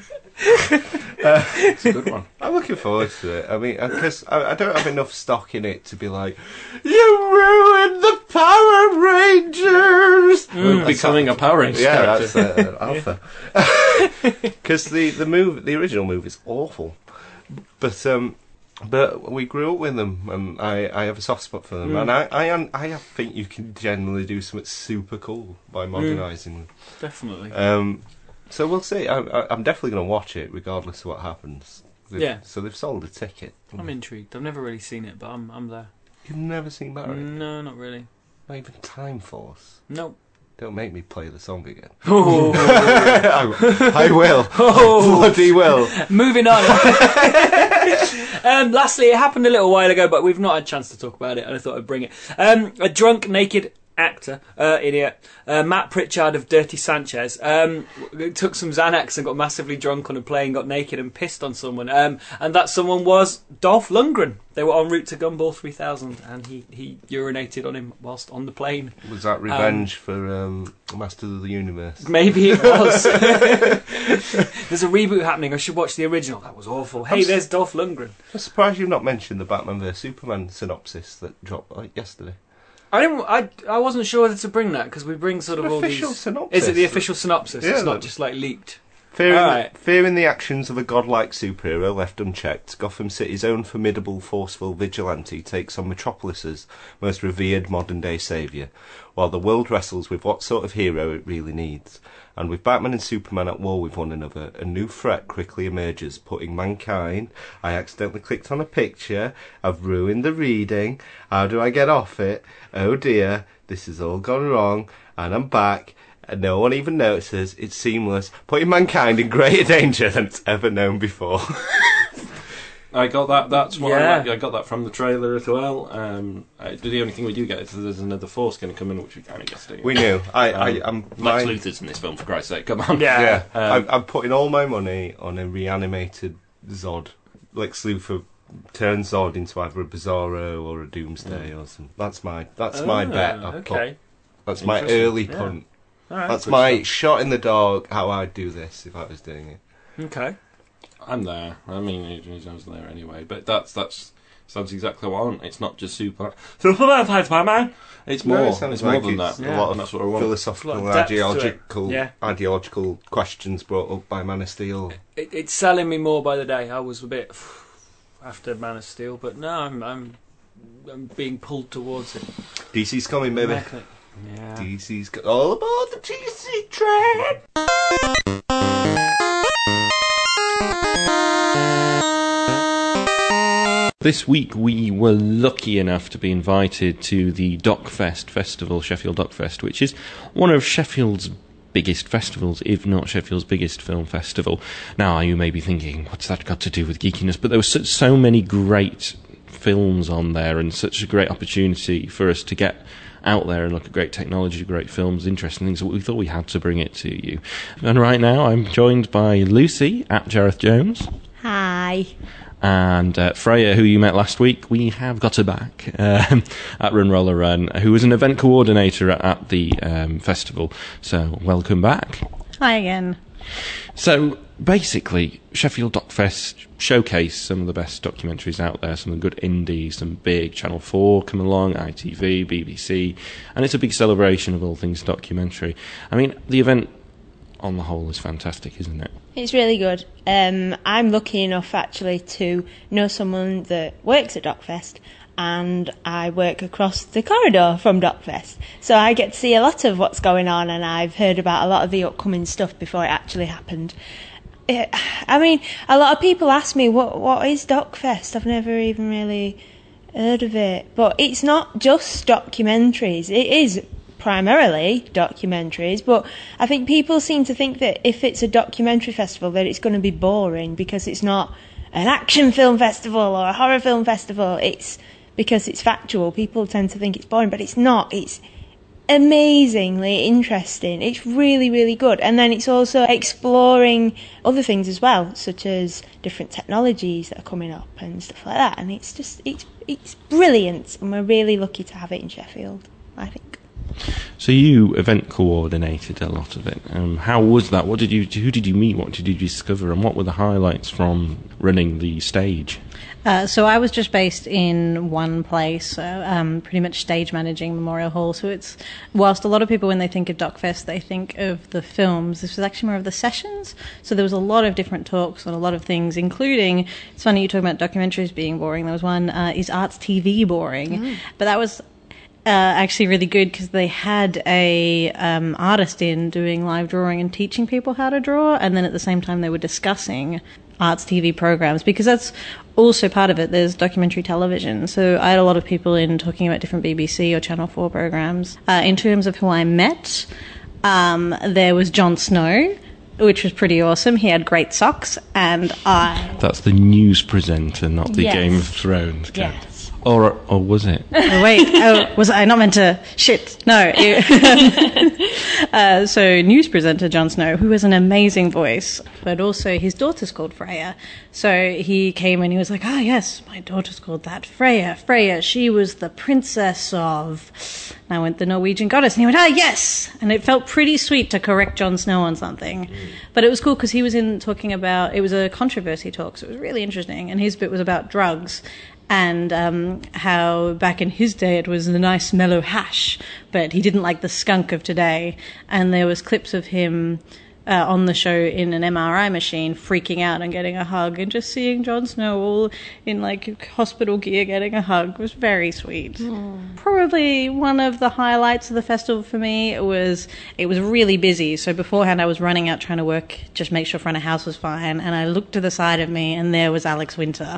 It's a good one. I'm looking forward to it. I mean, because I, I don't have enough stock in it to be like, you ruined the Power Rangers. We're becoming a Power Rangers Yeah, character. that's uh, Alpha. Because the the move, the original movie is awful, but um, but we grew up with them, and I, I have a soft spot for them, Mm. and I, I I think you can generally do something super cool by modernising them. Definitely. Um, so we'll see. I, I, I'm definitely going to watch it, regardless of what happens. They've, Yeah. So they've sold a ticket. I'm intrigued. I've never really seen it, but I'm I'm there. You've never seen Barry? No, not really. Not even Time Force. No. Don't make me play the song again. Oh. I, I will. Oh. Bloody will. Moving on. um, lastly, it happened a little while ago, but we've not had a chance to talk about it, and I thought I'd bring it. Um, a drunk, naked actor, uh, idiot, uh, Matt Pritchard of Dirty Sanchez, um, w- took some Xanax and got massively drunk on a plane, got naked and pissed on someone, um, and that someone was Dolph Lundgren. They were en route to Gumball three thousand, and he, he urinated on him whilst on the plane. Was that revenge for um, Masters of the Universe? Maybe it was. There's a reboot happening. I should watch the original. That was awful. Hey, there's Dolph Lundgren. I'm surprised you've not mentioned the Batman versus Superman synopsis that dropped like yesterday. I didn't. I, I wasn't sure whether to bring that because we bring sort of all Official these. synopsis. Is it the official synopsis? Yeah, It's not that- just like leaked. Fearing, Alright. fearing the actions of a godlike superhero left unchecked, Gotham City's own formidable, forceful vigilante takes on Metropolis's most revered modern-day saviour, while the world wrestles with what sort of hero it really needs. And with Batman and Superman at war with one another, a new threat quickly emerges, putting mankind... I accidentally clicked on a picture, I've ruined the reading, how do I get off it? Oh dear, this has all gone wrong, and I'm back... And no one even notices, it's seamless, putting mankind in greater danger than it's ever known before. I got that. That's what Yeah. I, like. I got that from the trailer as well. Um, I, the only thing we do get is that there's another force going to come in, which we kind of guessed. We knew. I, Um, I, I'm, Lex my, Luthor's in this film, for Christ's sake. Come on. Yeah. yeah, Um, I'm, I'm putting all my money on a reanimated Zod. Lex Luthor turns Zod into either a Bizarro or a Doomsday or something. That's my, that's my Oh, bet. I've put. Okay. That's my Interesting. early Yeah. punt. All right. That's Good my stuff. shot in the dark. How I'd do this if I was doing it. Okay. I'm there. I mean, it- it- I was there anyway. But that's that's sounds exactly what I want. It's not just super. Superman fights Batman. It's No, more. it sounds it's more like than it's that. a Yeah. lot And of that's what I want. philosophical, A lot of depth to it. ideological, Yeah. ideological questions brought up by Man of Steel. It, it's selling me more by the day. I was a bit after Man of Steel, but no, I'm I'm, I'm being pulled towards it. D C's coming, baby. Yeah. D C's co- all aboard the D C train. This week we were lucky enough to be invited to the Dockfest Festival, Sheffield Dockfest, which is one of Sheffield's biggest festivals, if not Sheffield's biggest film festival. Now, you may be thinking, what's that got to do with geekiness? But there were so, so many great films on there and such a great opportunity for us to get out there and look at great technology, great films, interesting things. We thought we had to bring it to you. And right now I'm joined by Lucy at Jareth Jones. Hi. And uh, Freya, who you met last week, we have got her back um, at Run Roller Run, who was an event coordinator at, at the um, festival. So, welcome back. Hi again. So, basically, Sheffield Docfest showcase some of the best documentaries out there, some of the good indies, some big Channel four come along, I T V, B B C, and it's a big celebration of all things documentary. I mean, the event on the whole is fantastic, isn't it? It's really good. Um, I'm lucky enough actually to know someone that works at Docfest, and I work across the corridor from Docfest. So I get to see a lot of what's going on, and I've heard about a lot of the upcoming stuff before it actually happened. It, I mean, a lot of people ask me, what what is Docfest? I've never even really heard of it. But it's not just documentaries. It is primarily documentaries, but I think people seem to think that if it's a documentary festival that it's going to be boring because it's not an action film festival or a horror film festival. It's because it's factual. People tend to think it's boring, but it's not. It's amazingly interesting. It's really, really good. And then it's also exploring other things as well, such as different technologies that are coming up and stuff like that. And it's just, it's it's brilliant, and we're really lucky to have it in Sheffield, I think. So you event coordinated a lot of it. Um, how was that? What did you? Who did you meet? What did you discover? And what were the highlights from running the stage? Uh, so I was just based in one place, so, um, pretty much stage managing Memorial Hall. So it's, whilst a lot of people, when they think of Docfest, they think of the films, this was actually more of the sessions. So there was a lot of different talks and a lot of things, including, it's funny you talk about documentaries being boring. There was one, uh, is arts T V boring? Mm. But that was Uh, actually really good because they had a um, artist in doing live drawing and teaching people how to draw, and then at the same time they were discussing arts T V programs, because that's also part of it. There's documentary television, so I had a lot of people in talking about different B B C or Channel four programs. Uh, in terms of who I met, um, there was Jon Snow, which was pretty awesome. He had great socks, and I... That's the news presenter, not the Yes. Game of Thrones guy. Yes. Or, or was it? Oh, wait, oh, was I not meant to? Shit, no. uh, so, news presenter Jon Snow, who has an amazing voice, but also his daughter's called Freya. So he came and he was like, "Ah, oh, yes, my daughter's called that. Freya, Freya, she was the princess of..." And I went, "The Norwegian goddess." And he went, "Ah, yes!" And it felt pretty sweet to correct Jon Snow on something. Mm. But it was cool because he was in talking about, it was a controversy talk, so it was really interesting. And his bit was about drugs. And um, how back in his day it was a nice mellow hash, but he didn't like the skunk of today. And there was clips of him uh, on the show in an M R I machine freaking out and getting a hug, and just seeing Jon Snow all in like hospital gear getting a hug was very sweet. Mm. Probably one of the highlights of the festival for me was it was really busy. So beforehand I was running out trying to work, just make sure front of house was fine, and I looked to the side of me and there was Alex Winter.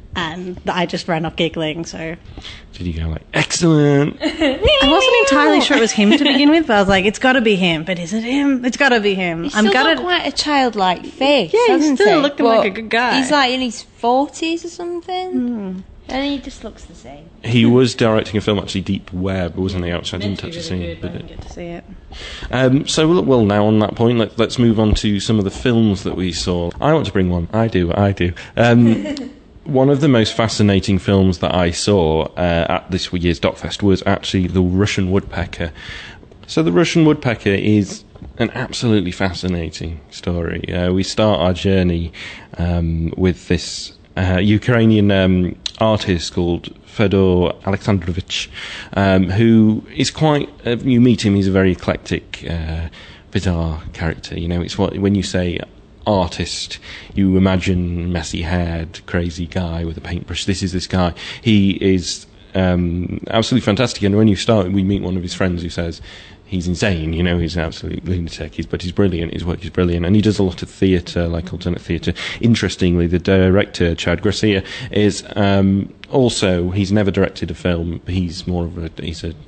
And I just ran off giggling, so... Did you go like, excellent? I wasn't entirely sure it was him to begin with, but I was like, it's got to be him. But is it him? It's got to be him. He's I'm still gotta... got quite a childlike face, yeah, hasn't he's still he? looking But like a good guy. He's like in his forties or something. Mm. And he just looks the same. He was directing a film, actually, Deep Web, wasn't he? Outside, I didn't touch the scene. I didn't get to see it. Um, so, well, now on that point, let, let's move on to some of the films that we saw. I want to bring one. I do, I do. Um... One of the most fascinating films that I saw uh, at this year's Docfest was actually The Russian Woodpecker. So The Russian Woodpecker is an absolutely fascinating story. Uh, we start our journey um, with this uh, Ukrainian um, artist called Fedor Alexandrovich, um, who is quite... Uh, you meet him, he's a very eclectic, uh, bizarre character. You know, it's what when you say... artist, you imagine messy-haired, crazy guy with a paintbrush. This is this guy. He is um, absolutely fantastic. And when you start, we meet one of his friends who says he's insane. You know, he's an absolute lunatic. He's, but he's brilliant. His work is brilliant, and he does a lot of theatre, like alternate theatre. Interestingly, the director Chad Gracia is um, also he's never directed a film. He's more of a he's a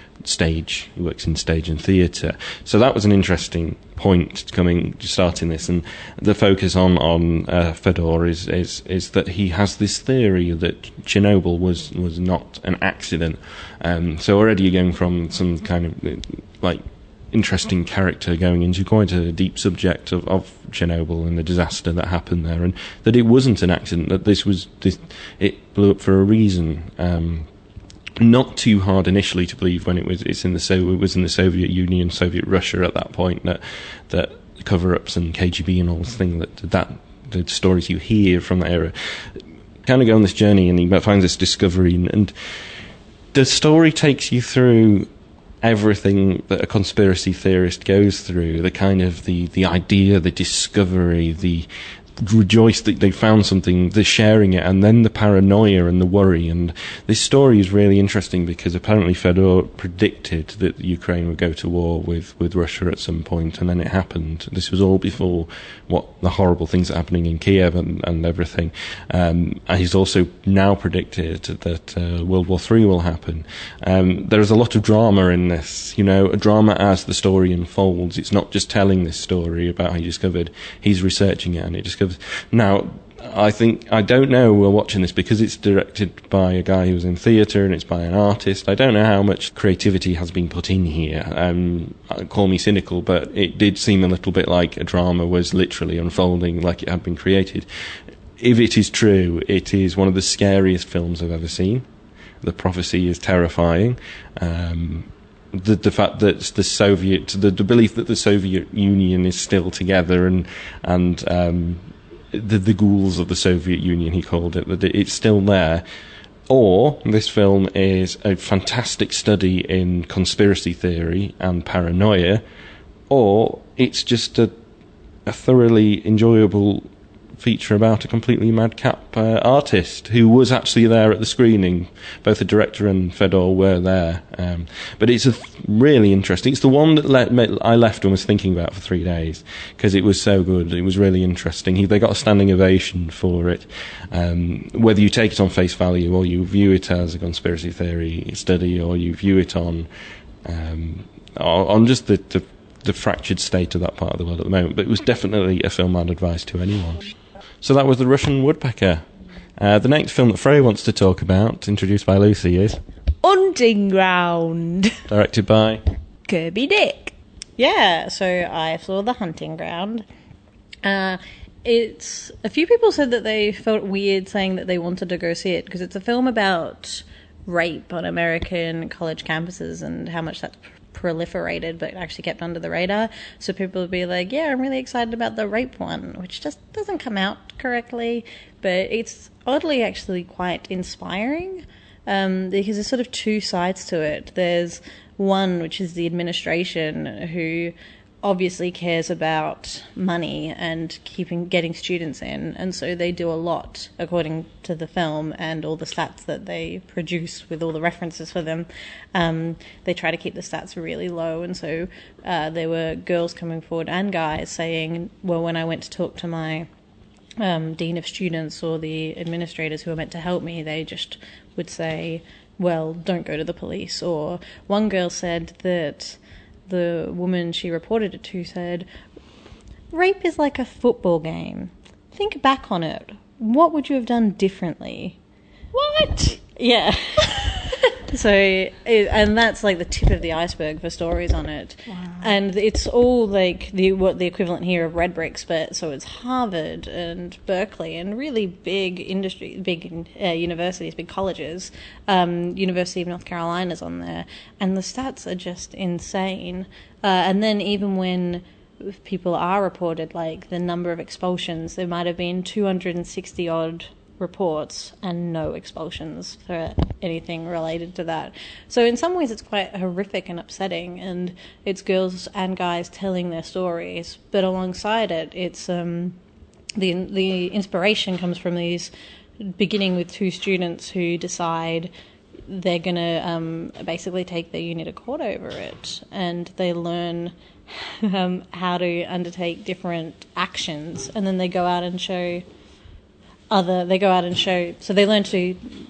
stage. He works in stage and theatre. So that was an interesting point coming, starting this, and the focus on on uh, Fedor is, is is that he has this theory that Chernobyl was was not an accident. Um, so already you're going from some kind of like interesting character going into quite a deep subject of, of Chernobyl and the disaster that happened there, and that it wasn't an accident. That this was this it blew up for a reason. Um, Not too hard initially to believe when it was it's in the so it was in the Soviet Union, Soviet Russia at that point that that cover-ups and K G B and all this thing that that the stories you hear from that era kind of go on this journey, and he finds this discovery, and, and the story takes you through everything that a conspiracy theorist goes through, the kind of the, the idea, the discovery, the rejoice that they found something, the sharing it, and then the paranoia and the worry. And this story is really interesting because apparently Fedor predicted that Ukraine would go to war with, with Russia at some point, and then it happened. This was all before what the horrible things that are happening in Kiev and, and everything. Um, and he's also now predicted that uh, World War Three will happen. Um, there is a lot of drama in this, you know, a drama as the story unfolds. It's not just telling this story about how he discovered, he's researching it, and it discovers. Now, I think, I don't know, we're watching this because it's directed by a guy who was in theatre and it's by an artist. I don't know how much creativity has been put in here. Um, call me cynical, but it did seem a little bit like a drama was literally unfolding like it had been created. If it is true, it is one of the scariest films I've ever seen. The prophecy is terrifying. Um, The, the fact that the Soviet, the, the belief that the Soviet Union is still together, and and um, the, the ghouls of the Soviet Union, he called it, that it's still there. Or this film is a fantastic study in conspiracy theory and paranoia, or it's just a, a thoroughly enjoyable feature about a completely madcap uh, artist who was actually there at the screening. Both the director and Fedor were there. Um, but it's a th- really interesting. It's the one that le- I left and was thinking about for three days because it was so good. It was really interesting. He, they got a standing ovation for it. Um, whether you take it on face value or you view it as a conspiracy theory study or you view it on um, on just the, the the fractured state of that part of the world at the moment. But it was definitely a film I'd advise to anyone. So that was The Russian Woodpecker. Uh, the next film that Freya wants to talk about, introduced by Lucy, is Hunting Ground. Directed by Kirby Dick. Yeah, so I saw The Hunting Ground. Uh, it's a few people said that they felt weird saying that they wanted to go see it because it's a film about rape on American college campuses and how much that's proliferated but actually kept under the radar. So people would be like, yeah, I'm really excited about the rape one, which just doesn't come out correctly, but it's oddly actually quite inspiring um, because there's sort of two sides to it. There's one, which is the administration, who obviously cares about money and keeping getting students in, and so they do a lot according to the film and all the stats that they produce with all the references for them. Um, they try to keep the stats really low, and so uh, there were girls coming forward and guys saying, well, when I went to talk to my um, dean of students or the administrators who were meant to help me, they just would say, well, don't go to the police. Or one girl said that the woman she reported it to said, rape is like a football game. Think back on it. What would you have done differently? What? Yeah. So, it, and that's like the tip of the iceberg for stories on it. Wow. And it's all like the what the equivalent here of Red Bricks, but so it's Harvard and Berkeley and really big industry, big uh, universities, big colleges. Um, University of North Carolina's on there, and the stats are just insane. Uh, and then even when people are reported, like the number of expulsions, there might have been two hundred sixty odd reports and no expulsions for anything related to that. So in some ways it's quite horrific and upsetting, and it's girls and guys telling their stories, but alongside it, it's um, the the inspiration comes from these, beginning with two students who decide they're going to um, basically take their uni to court over it, and they learn um, how to undertake different actions, and then they go out and show other they go out and show so they learn to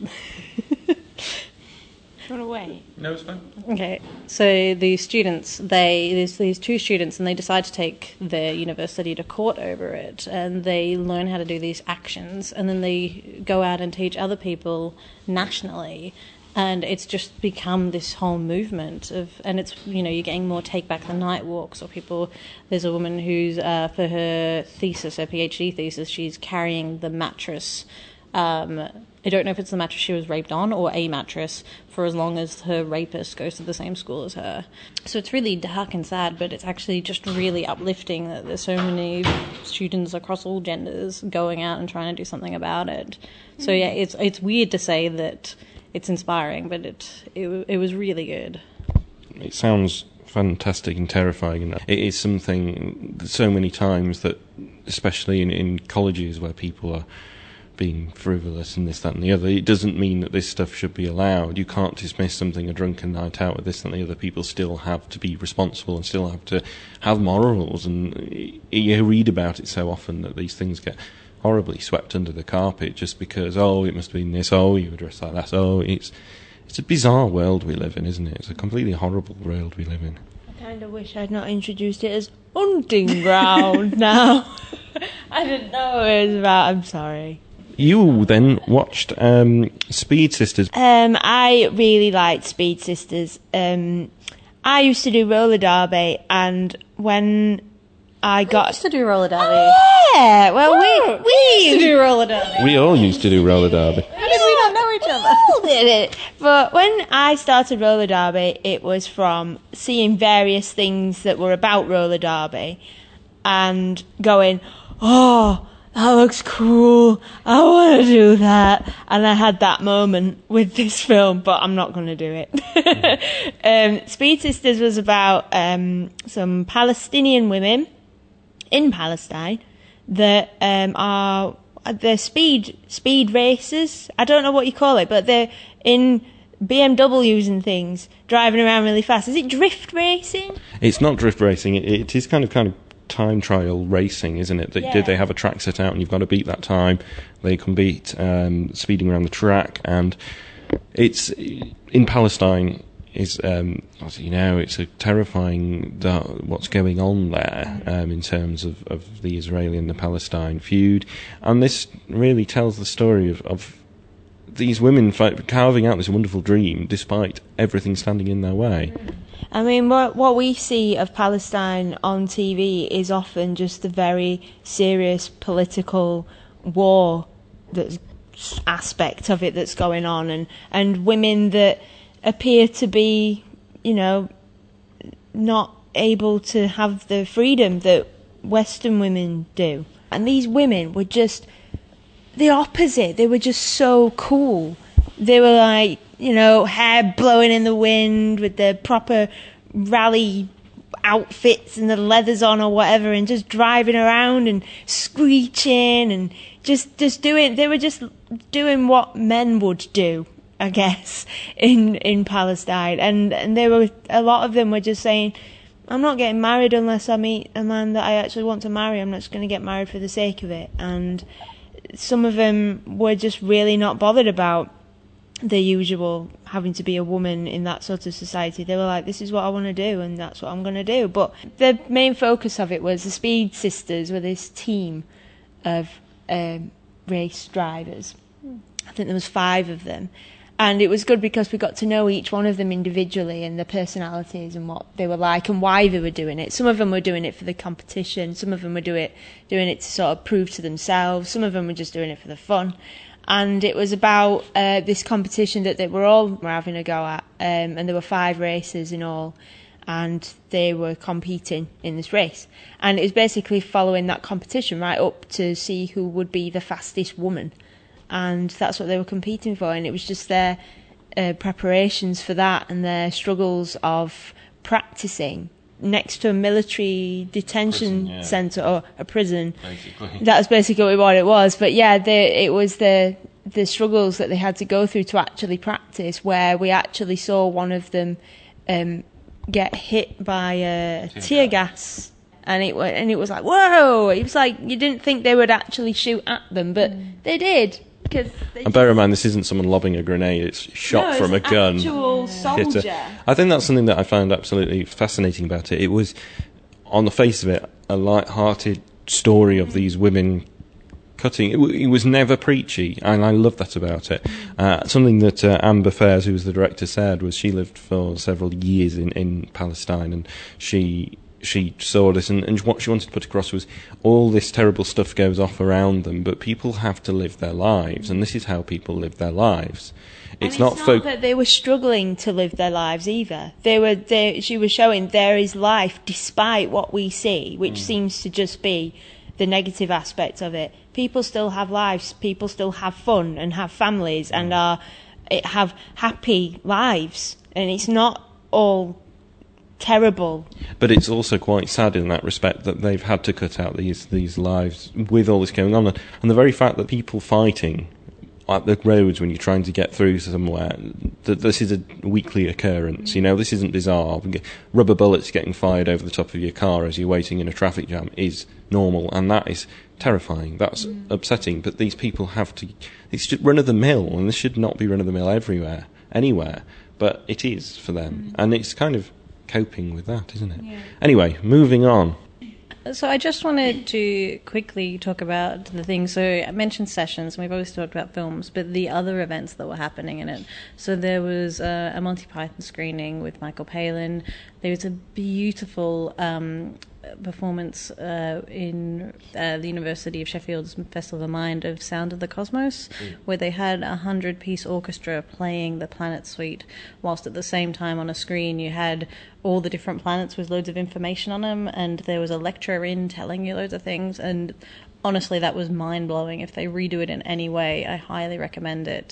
Run away. No, it's fine. okay so these students they there's these two students, and they decide to take their university to court over it, and they learn how to do these actions, and then they go out and teach other people nationally. And it's just become this whole movement of, and it's, you know, you're getting more Take Back the Night walks, or people, there's a woman who's, uh, for her thesis, her PhD thesis, she's carrying the mattress Um, I don't know if it's the mattress she was raped on or a mattress for as long as her rapist goes to the same school as her. So it's really dark and sad, but it's actually just really uplifting that there's so many students across all genders going out and trying to do something about it. So yeah, it's it's weird to say that it's inspiring, but it it, it was really good. It sounds fantastic and terrifying, and it is something that so many times that, especially in, in colleges where people are being frivolous and this, that and the other, it doesn't mean that this stuff should be allowed. You can't dismiss something, a drunken night out with this and the other. People still have to be responsible and still have to have morals, and you read about it so often that these things get horribly swept under the carpet just because, oh, it must have been this, oh, you were dressed like that, oh, it's it's a bizarre world we live in, isn't it? It's a completely horrible world we live in. I kind of wish I'd not introduced it as hunting ground now. I didn't know it was about, I'm sorry. You then watched um, Speed Sisters. Um, I really liked Speed Sisters. Um, I used to do roller derby, and when I got I used to do roller derby. Oh, yeah, well we we used to do roller derby. We all used to do roller derby. How did we not know each other? all did it. But when I started roller derby, it was from seeing various things that were about roller derby, and going, oh, that looks cool, I want to do that. And I had that moment with this film, but I'm not going to do it. um, Speed Sisters was about um, some Palestinian women in Palestine that um, are they're speed speed racers. I don't know what you call it, but they're in B M Ws and things, driving around really fast. Is it drift racing? It's not drift racing. It, it is kind of kind of time trial racing, isn't it? They, Yeah. they have a track set out and you've got to beat that time. They compete um, speeding around the track, and it's in Palestine. Is um, as you know, it's a terrifying uh, what's going on there um, in terms of, of the Israeli and the Palestine feud, and this really tells the story of, of these women fight, carving out this wonderful dream despite everything standing in their way. I mean, what what we see of Palestine on T V is often just the very serious political war that's aspect of it that's going on, and, and women that appear to be, you know, not able to have the freedom that Western women do. And these women were just the opposite. They were just so cool. They were like, you know, hair blowing in the wind with their proper rally outfits and the leathers on or whatever, and just driving around and screeching and just just doing. They were just doing what men would do, I guess, in in Palestine. And and there were a lot of them were just saying, I'm not getting married unless I meet a man that I actually want to marry. I'm not just going to get married for the sake of it. And some of them were just really not bothered about the usual having to be a woman in that sort of society. They were like, this is what I want to do, and that's what I'm going to do. But the main focus of it was the Speed Sisters were this team of um, race drivers. I think there was five of them. And it was good because we got to know each one of them individually and their personalities and what they were like and why they were doing it. Some of them were doing it for the competition. Some of them were do it, doing it to sort of prove to themselves. Some of them were just doing it for the fun. And it was about uh, this competition that they were all having a go at. Um, and there were five races in all. And they were competing in this race. And it was basically following that competition right up to see who would be the fastest woman. And that's what they were competing for, and it was just their uh, preparations for that and their struggles of practicing next to a military detention Prison, yeah. centre or a prison. Basically. That was basically what it was. But yeah, they, it was the the struggles that they had to go through to actually practice, where we actually saw one of them um, get hit by a tear, tear gas. And it was, and it was like, whoa! It was like you didn't think they would actually shoot at them, but mm. they did. And bear in mind, this isn't someone lobbing a grenade, it's shot no, from it's a gun. An actual soldier. I think that's something that I found absolutely fascinating about it. It was, on the face of it, a light-hearted story of these women cutting. It, w- it was never preachy, and I love that about it. Uh, something that uh, Amber Fairs, who was the director, said was she lived for several years in, in Palestine, and she she saw this, and, and what she wanted to put across was all this terrible stuff goes off around them, but people have to live their lives, and this is how people live their lives. It's, and it's not, not folk- that they were struggling to live their lives either. They were. They, she was showing there is life despite what we see, which mm. seems to just be the negative aspect of it. People still have lives. People still have fun and have families mm. and are have happy lives, and it's not all terrible. But it's also quite sad in that respect that they've had to cut out these these lives with all this going on, and the very fact that people fighting at the roads when you're trying to get through somewhere, that this is a weekly occurrence. You know, this isn't bizarre. Rubber bullets getting fired over the top of your car as you're waiting in a traffic jam is normal, and that is terrifying. That's mm. upsetting. But these people have to. It's just run of the mill, and this should not be run of the mill everywhere, anywhere. But it is for them, mm. and it's kind of coping with that, isn't it? Yeah. Anyway, moving on. So I just wanted to quickly talk about the things. So I mentioned sessions, and we've always talked about films, but the other events that were happening in it. So there was uh, a Monty Python screening with Michael Palin. There was a beautiful um, performance uh, in uh, the University of Sheffield's Festival of the Mind of Sound of the Cosmos, mm. where they had a hundred-piece orchestra playing the Planet Suite, whilst at the same time on a screen you had all the different planets with loads of information on them, and there was a lecturer in telling you loads of things, and honestly that was mind-blowing. If they redo it in any way, I highly recommend it.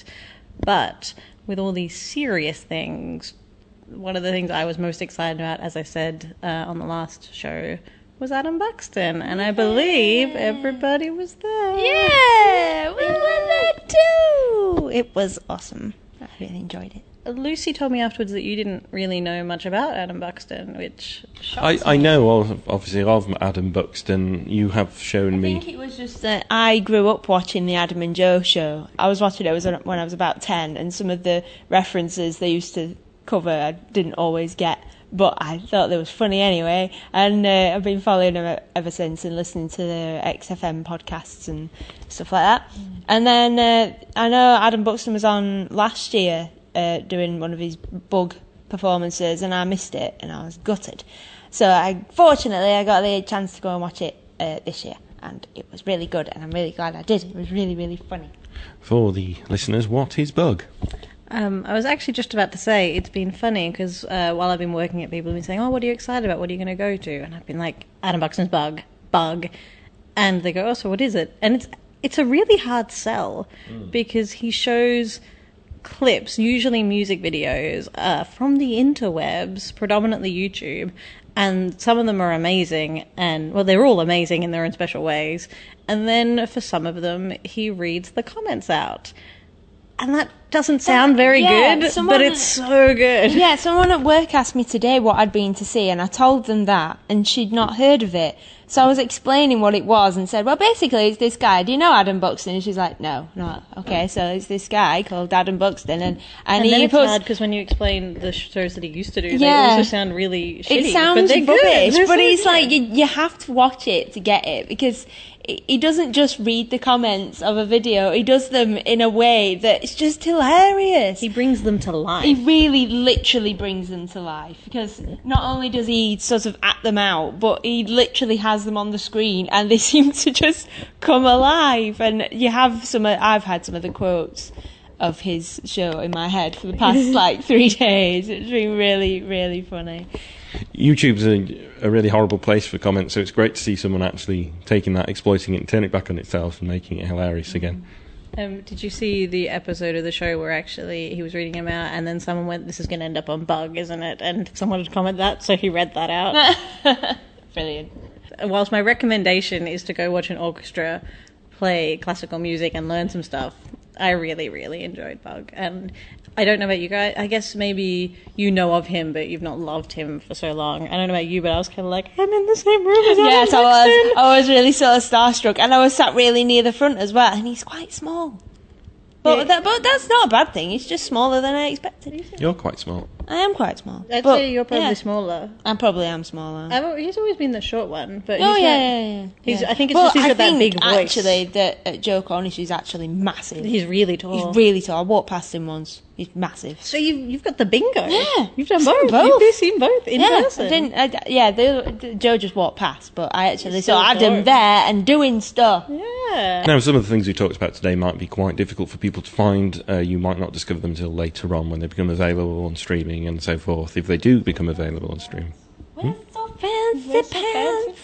But with all these serious things, one of the things I was most excited about, as I said uh, on the last show, was Adam Buxton, and I believe everybody was there. Yeah, we were there too. It was awesome. I really enjoyed it. Lucy told me afterwards that you didn't really know much about Adam Buxton, which I, I know of, obviously of Adam Buxton. You have shown I me. I think it was just that I grew up watching the Adam and Joe show. I was watching it when I was about ten, and some of the references they used to cover I didn't always get, but I thought they was funny anyway, and uh, I've been following them ever since and listening to their X F M podcasts and stuff like that. Mm. And then uh, I know Adam Buxton was on last year uh, doing one of his Bug performances, and I missed it and I was gutted. So I fortunately I got the chance to go and watch it uh, this year, and it was really good, and I'm really glad I did. It was really, really funny. For the listeners, what is Bug? Um, I was actually just about to say it's been funny because uh, while I've been working at people have been saying, oh, what are you excited about? What are you going to go to? And I've been like, Adam Buxton's Bug, Bug. And they go, oh, so what is it? And it's it's a really hard sell mm. because he shows clips, usually music videos, uh, from the interwebs, predominantly YouTube, and some of them are amazing, and, well, they're all amazing in their own special ways. And then for some of them, he reads the comments out. And that doesn't sound very yeah, good, someone, but it's so good. Yeah, someone at work asked me today what I'd been to see, and I told them that, and she'd not heard of it. So I was explaining what it was and said, well, basically it's this guy. Do you know Adam Buxton? And she's like, no, no. Okay, so it's this guy called Adam Buxton. And, and, and he then it's puts, hard because when you explain the shows that he used to do, yeah, they also sound really shitty. It sounds but they're rubbish, good. but so it's good. like you, you have to watch it to get it, because he doesn't just read the comments of a video, he does them in a way that it's just hilarious. He brings them to life. He really literally brings them to life, because not only does he sort of act them out, but he literally has them on the screen and they seem to just come alive. And you have some, I've had some of the quotes of his show in my head for the past like three days. It's been really, really funny. YouTube's a, a really horrible place for comments, so it's great to see someone actually taking that, exploiting it, and turning it back on itself and making it hilarious again. Um, did you see the episode of the show where actually he was reading them out and then someone went, this is going to end up on Bug, isn't it? And someone had commented that, so he read that out. Brilliant. Whilst my recommendation is to go watch an orchestra play classical music and learn some stuff, I really, really enjoyed Bug. And I don't know about you guys. I guess maybe you know of him, but you've not loved him for so long. I don't know about you, but I was kind of like, I'm in the same room as Adam Yes, Buxton. I was. I was really sort of starstruck, and I was sat really near the front as well. And he's quite small. But Yeah. that, but that's not a bad thing. It's just smaller than I expected. You're quite small. I am quite small. I'd but, say you're probably yeah, smaller. I probably am smaller. I've, al- he's always been the short one, but Oh he's yeah, not- yeah, yeah. He's, yeah. I think it's Well, just he's I got that think big voice. actually that uh, Joe Cornish is actually massive. He's really tall. He's really tall. I walked past him once. He's massive. So you, you've got the bingo. Yeah. You've done I've seen both. both. You've seen both in yeah, person. I didn't. I, yeah, the, the, Joe just walked past, but I actually You saw still saw Adam him. there and doing stuff. Yeah. Now, some of the things we talked about today might be quite difficult for people to find. Uh, you might not discover them until later on when they become available on streaming and so forth, if they do become available on streaming. We're so fancy pants.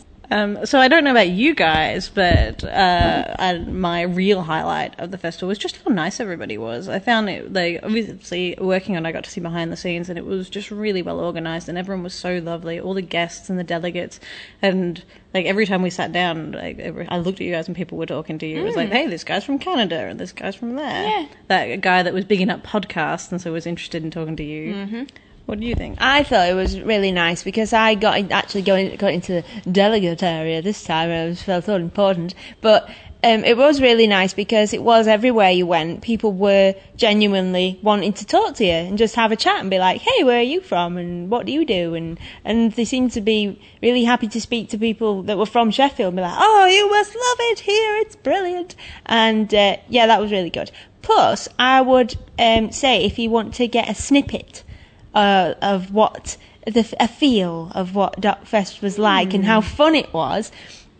Um, so I don't know about you guys, but uh, I, my real highlight of the festival was just how nice everybody was. I found it, like, obviously working on it, I got to see behind the scenes, and it was just really well organised, and everyone was so lovely, all the guests and the delegates, and like every time we sat down, like, every, I looked at you guys and people were talking to you. It was like, hey, this guy's from Canada, and this guy's from there. Yeah. That guy that was bigging up podcasts and so was interested in talking to you. Mm-hmm. What do you think? I thought it was really nice because I got in, actually going got into the delegate area this time. I was felt all important, but um, it was really nice because it was everywhere you went. People were genuinely wanting to talk to you and just have a chat and be like, "Hey, where are you from? And what do you do?" And and they seemed to be really happy to speak to people that were from Sheffield and be like, "Oh, you must love it here. It's brilliant." And uh, yeah, that was really good. Plus, I would um, say if you want to get a snippet Uh, of what the a feel of what DocFest was like mm. and how fun it was,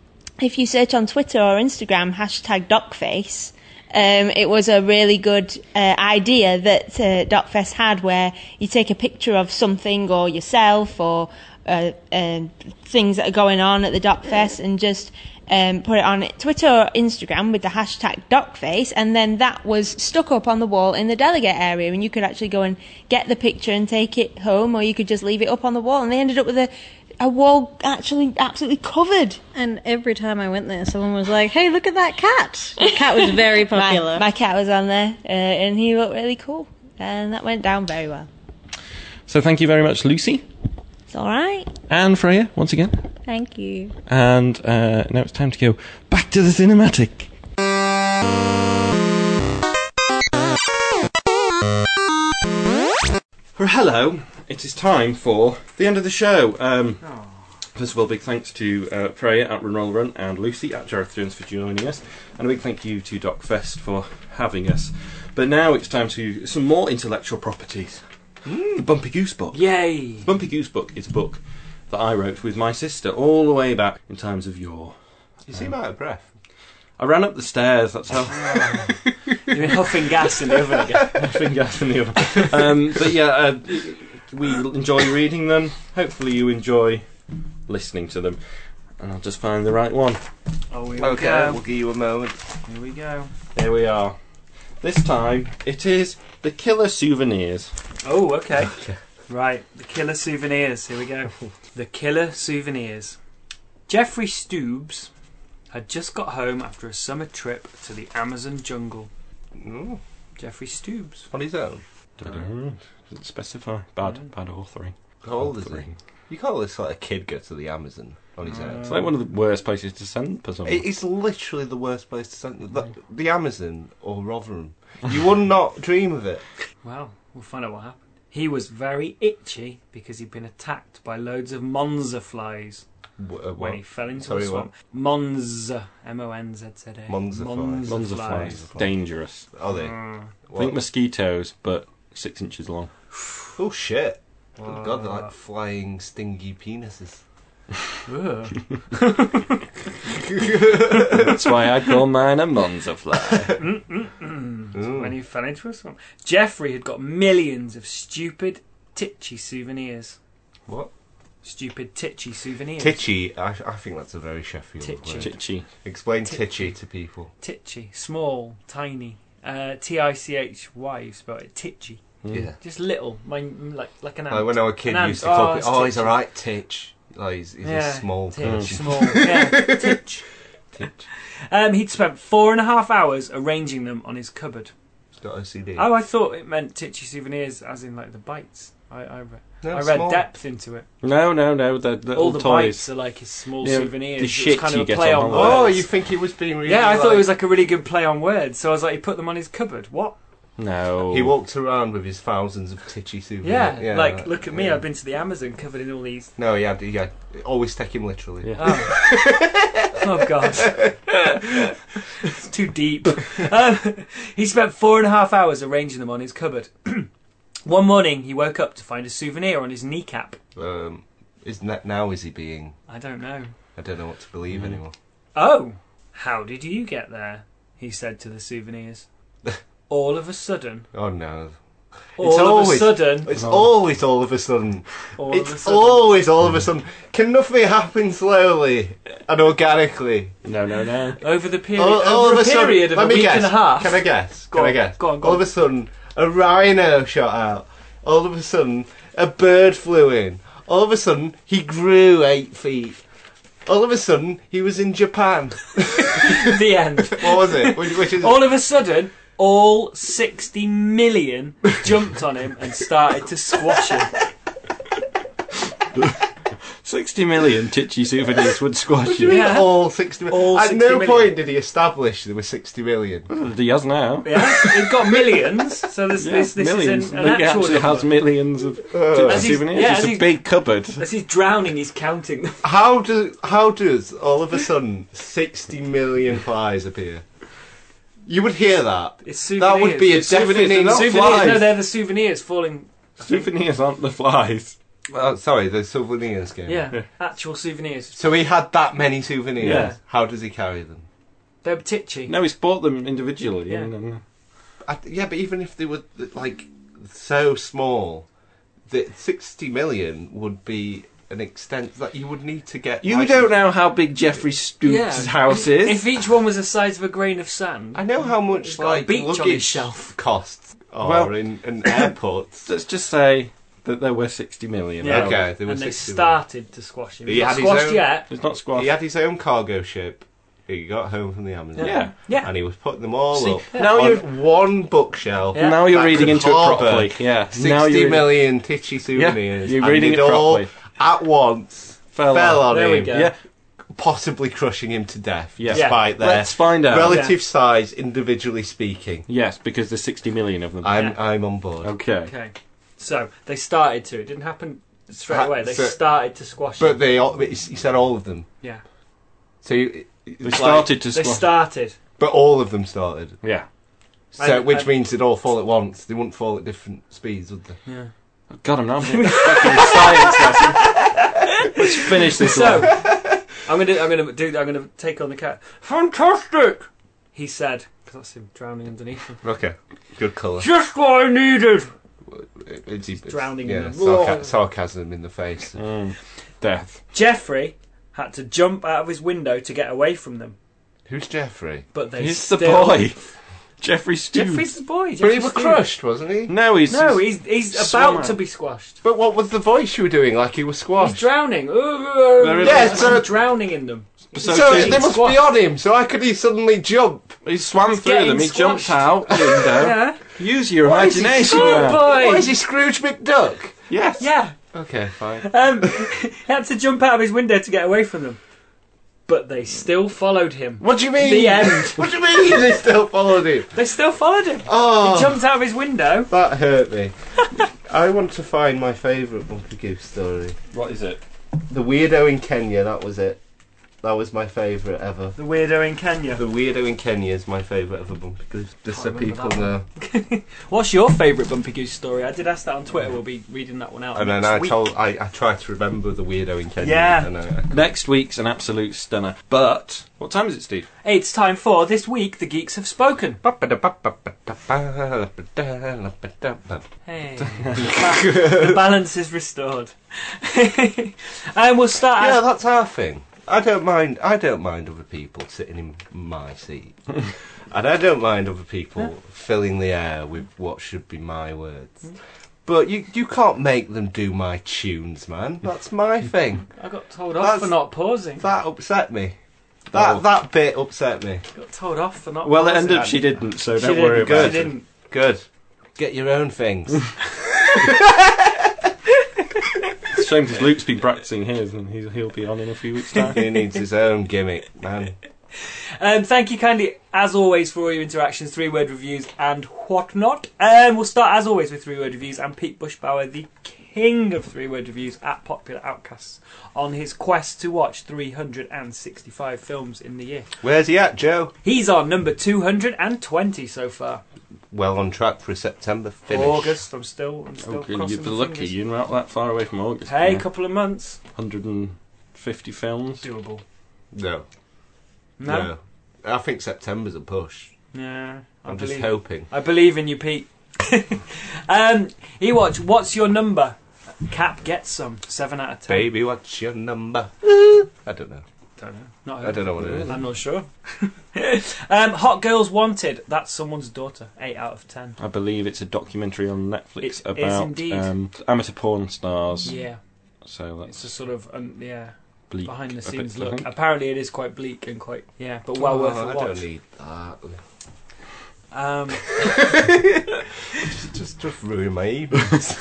if you search on Twitter or Instagram hashtag DocFace, um, it was a really good uh, idea that uh, DocFest had, where you take a picture of something or yourself or uh, uh, things that are going on at the DocFest and just Um, put it on Twitter or Instagram with the hashtag DocFace, and then that was stuck up on the wall in the delegate area, and you could actually go and get the picture and take it home, or you could just leave it up on the wall, and they ended up with a, a wall actually absolutely covered. And every time I went there, someone was like, hey, look at that cat. The cat was very popular. My, my cat was on there, uh, and he looked really cool, and that went down very well. So thank you very much, Lucy. It's all right. And Freya, once again. Thank you. And uh, now it's time to go back to the cinematic. Hello, it is time for the end of the show. Um, first of all, big thanks to uh, Freya at Run Roll Run and Lucy at Jareth Jones for joining us, and a big thank you to DocFest for having us. But now it's time to some more intellectual properties. Mm. The Bumpy Goose Book. Yay! The Bumpy Goose Book is a book that I wrote with my sister all the way back in times of yore. You seem out of breath. I ran up the stairs, that's how... You've been huffing gas in the oven again. Huffing gas in the oven. Um, but yeah, uh, we enjoy reading them. Hopefully you enjoy listening to them. And I'll just find the right one. Oh, here Okay, we go. we'll give you a moment. Here we go. Here we are. This time, it is The Killer Souvenirs. Oh, okay. Right, The Killer Souvenirs. Here we go. The Killer Souvenirs. Jeffrey Stoobs had just got home after a summer trip to the Amazon jungle. Ooh, Jeffrey Stoobs. on his own. Doesn't specify. Bad, bad authoring. How old is he? Authoring. You can't let like a kid go to the Amazon on his own. It's like one of the worst places to send for someone. It- It's literally the worst place to send the, the Amazon or Rotherham. You would not dream of it. Well, we'll find out what happened. He was very itchy because he'd been attacked by loads of Monza flies W- uh, when what? he fell into Sorry, a swamp. Monza. M O N Z Z A. Monza flies. Monza flies. Dangerous. Are they? Mm. What? Think mosquitoes, but six inches long. Oh shit! Good God, they're Uh. like flying stingy penises. Ugh. That's why I call mine a Monza fly. Ooh. When he fell into a swamp. Jeffrey had got millions of stupid, titchy souvenirs. What? Stupid, titchy souvenirs. Titchy. I, I think that's a very Sheffield Titchy. word. Chitchy. Explain Titchy. titchy to people. Titchy. Small, tiny. Uh, T I C H Y, you spell it. Titchy. Yeah. Just little, mine, like like an ant. Like when I was a kid, An you used to ant. call Oh, it, it's oh, he's titchy. alright, titch. Like, he's he's Yeah, a small Titch, person. small, yeah, titch. Titch. Um, he'd spent four and a half hours arranging them on his cupboard. He's got O C D. Oh, I thought it meant titchy souvenirs, as in like the bites. I I, re- No, I read small. depth into it. No, no, no. The little All the toys. bites are like his small Yeah, souvenirs. the It's shit kind you of a get play on on holiday. Oh, words. you think he was being really? Yeah, I thought like- it was like a really good play on words. So I was like, he put them on his cupboard. What? No. He walked around with his thousands of titchy souvenirs. Yeah, like look at me. yeah. I've been to the Amazon covered in all these. No, he had, he had. Always take him literally. Yeah. Oh, oh God, it's too deep. Um, he spent four and a half hours arranging them on his cupboard. One morning, he woke up to find a souvenir on his kneecap. Um, is that now? Is he being? I don't know. I don't know what to believe Mm. anymore. Oh, how did you get there? He said to the souvenirs. All of a sudden, Oh no! all of always- a sudden, It's always all of a sudden. all of a It's sudden. always all of a sudden. Can nothing happen slowly and organically? No, no, no. Over the period, All, all over of a a sudden, period of let a me week guess. and a half. Can I guess? Go Can I on, guess? go on, go all on. of a sudden, a rhino shot out. All of a sudden, a bird flew in. All of a sudden, he grew eight feet. All of a sudden, he was in Japan. The end. What was it? Which, which is All of a sudden, all sixty million jumped on him and started to squash him. Sixty million titchy souvenirs would squash What do you you. mean Yeah. all sixty million? All At sixty no million. point did he establish there were sixty million. He has now. Yeah, it got millions. So this, Yeah, this, this millions. is an, an He actual actually number. has millions of Uh, titchy As he's- souvenirs. yeah, it's as a he's- big cupboard. As he's drowning, he's counting them. How do how does all of a sudden sixty million flies appear? You would hear that. It's souvenirs. That would be a It's souvenirs, definite they're not souvenirs. flies. No, they're the souvenirs falling. Souvenirs aren't the flies. Oh, sorry, the souvenirs game. Yeah, Yeah. actual souvenirs. So he had that many souvenirs. Yeah. How does he carry them? They're titchy. No, he's bought them individually. Yeah. and, um, I, yeah, but even if they were like so small, that sixty million would be an extent that you would need to get. You like- don't know how big Jeffrey Stoops' Yeah. house is. If each one was the size of a grain of sand, I know how much He's got a like beach on luggage his shelf. costs are Well- in, in airports. Let's just say that there were sixty million. Yeah. Okay, there were and they sixty started to squash him. He He's not had his squashed own- yet. It's not squashed. He had his own cargo ship. He got home from the Amazon. Yeah. Yeah. And he was putting them all See, up now on you're one bookshelf. Yeah. now you're that reading could into it harbour properly. Yeah. now Sixty you're million titchy souvenirs. you're and reading it it all properly. at once Fell fell on. on There we him, go. Yeah. possibly crushing him to death, Yeah. despite their Let's find out. relative size, individually speaking. Yes, because there's sixty million of them. I'm Yeah. I'm on board. okay. Okay. So they started to. It didn't happen straight Ha- away. They so- started to squash But him. they all, he said all of them. Yeah. So you, They it's started like- to They squash. started. but all of them started. Yeah. So And- which and- means they'd all fall at once. They wouldn't fall at different speeds, would they? Yeah. God, I'm not having a fucking science lesson. Let's finish this So one. I'm gonna I'm gonna do I'm gonna take on the cat. Fantastic, he said. Because that's him drowning underneath him. Okay, good colour. Just what I needed. It's, it's, drowning yeah, in them. sarca- sarcasm in the face. Mm. Death. Jeffrey had to jump out of his window to get away from them, Who's Jeffrey? but they He's still... the boy. Jeffrey Stoops. Jeffrey's the boy. But Jeffrey he was Stoops. crushed, wasn't he? No, he's No, he's he's swam about out. to be squashed. But what was the voice you were doing? Like he was He's squashed. drowning. Very Yeah, I'm so- drowning in them. So, So he, they must squashed. be on him. So how could he suddenly jump? he swam He's through getting them. He jumped squashed. out the window. Yeah. Use your What is he- imagination. Oh, man. boy. What is he, Scrooge McDuck? Yes. Yeah. Okay, fine. Um, he had to jump out of his window to get away from them, but they still followed him. What do you mean? The end. What do you mean they still followed him? They still followed him. Oh, He jumped out of his window. that hurt me. I want to find my favourite Bumpy Goose story. What is it? The Weirdo in Kenya, that was it. That was my favourite ever. The weirdo in Kenya. The Weirdo in Kenya is my favourite ever Bumpy Goose. Just so Can't remember people that know. What's your favourite Bumpy Goose story? I did ask that on Twitter. We'll be reading that one out. And then next I week. told, I, I tried to remember the Weirdo in Kenya. Yeah. And I, Next week's an absolute stunner. But what time is it, Steve? It's time for This Week The Geeks Have Spoken. Hey. The balance is restored. And we'll start Yeah, at... that's our thing. I don't mind. I don't mind other people sitting in my seat, and I don't mind other people filling the air with what should be my words. But you, you can't make them do my tunes, man. That's my thing. I got told off That's- for not pausing. That upset me. That Oh. that bit upset me. Got told off for not Well, it pausing. ended up she didn't, so She don't didn't, worry she about it. didn't. Good. Get your own things. shame because Luke's been practicing his, and he's, he'll be on in a few weeks' time. He needs his own gimmick, man. Um, thank you kindly, as always, for all your interactions, three-word reviews and whatnot. Um, we'll start, as always, with three-word reviews and Pete Bushbauer, the king of three-word reviews at Popular Outcasts, on his quest to watch three hundred sixty-five films in the year. Where's he at, Joe? He's on number two hundred twenty so far. Well on track for a September finish. August, I'm still, I'm still Okay, crossing you're the lucky, fingers. you're not that far away from August. Hey, yeah. couple of months. one hundred fifty films. Doable. No. No? No. I think September's a push. Yeah. I I'm just believe, hoping. I believe in you, Pete. um, Ewatch, what's your number? Cap gets some. seven out of ten. Baby, what's your number? I don't know. Don't know. Not I don't know what it is. I'm not sure. um, Hot Girls Wanted. That's someone's daughter. eight out of ten. I believe it's a documentary on Netflix It is about indeed. um, amateur porn stars. Yeah. So It's that's a sort of, um, yeah, bleak. behind the a scenes bit, I look. think. Apparently it is quite bleak and quite, yeah, but well Oh, worth a I watch. don't need that. Um, just, just, just ruin my evenings.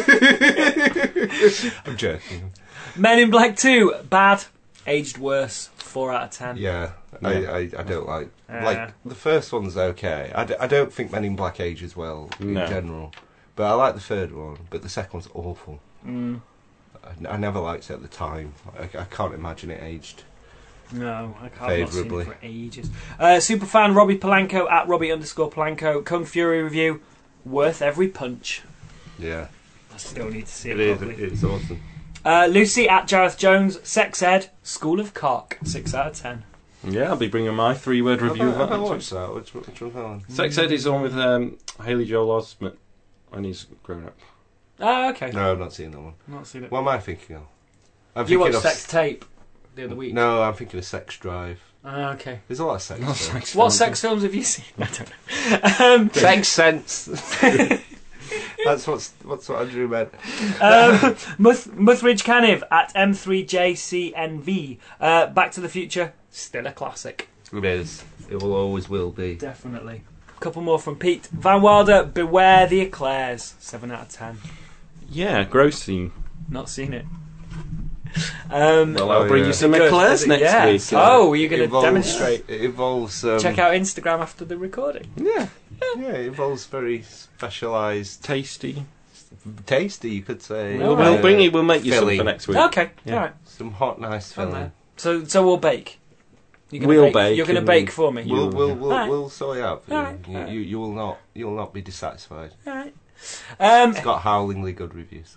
I'm joking. Men in Black two. Bad. Aged worse. four out of ten. Yeah, I, Yeah. I, I don't like. Uh. Like, the first one's okay. I, d- I don't think Men in Black ages well No. in general. But I like the third one, but the second one's awful. Mm, I, I never liked it at the time. I, I can't imagine it aged. no, I can't. I've not seen it Favourably. for ages. Uh, Superfan Robbie Polanco at Robbie underscore Polanco. Kung Fury review. Worth every punch. Yeah, I still need to see it, it is. properly. It's awesome. Uh, Lucy at Jareth Jones. Sex Ed. School of Cock. six out of ten. Yeah, I'll be bringing my three-word review of Have I that. watched that? Which, one- which one's that one? Sex Ed is on with um, Haley Joel Osment when he's grown up. Oh, okay. No, I've not seen that one. Not seen it. What am I thinking of? I'm You thinking watched of Sex Tape the other week. No, I'm thinking of Sex Drive. Ah, okay. There's a lot of sex. there. Sex What films. sex films have you seen? I don't know. Um, Sex sense. That's what's what's what Andrew meant. um, Muth- Muthridge Caniv at M three J C N V. Uh, Back to the Future, still a classic. It is. It will always will be. Definitely. A couple more from Pete. Van Wilder, Beware the Eclairs, seven out of ten. Yeah, gross scene. Not seen it. Um, Well, Oh, I'll bring yeah. you some good. eclairs next Yeah. week. Oh, you're going It to involves- demonstrate. It involves. Um, Check out Instagram after the recording. Yeah, Yeah, it involves very specialised, tasty. tasty. You could say. Well, We'll uh, bring you. We'll make you some filling. for next week. Okay, Yeah. all right. Some hot, nice Fun filling. there. So, so we'll bake. You're gonna We'll bake. bake You're going to and- bake for me. We'll we'll we'll, Alright. we'll sort it out for you. Alright, You, alright. you. You will not. You will not be dissatisfied. All right. Um, It's got howlingly good reviews.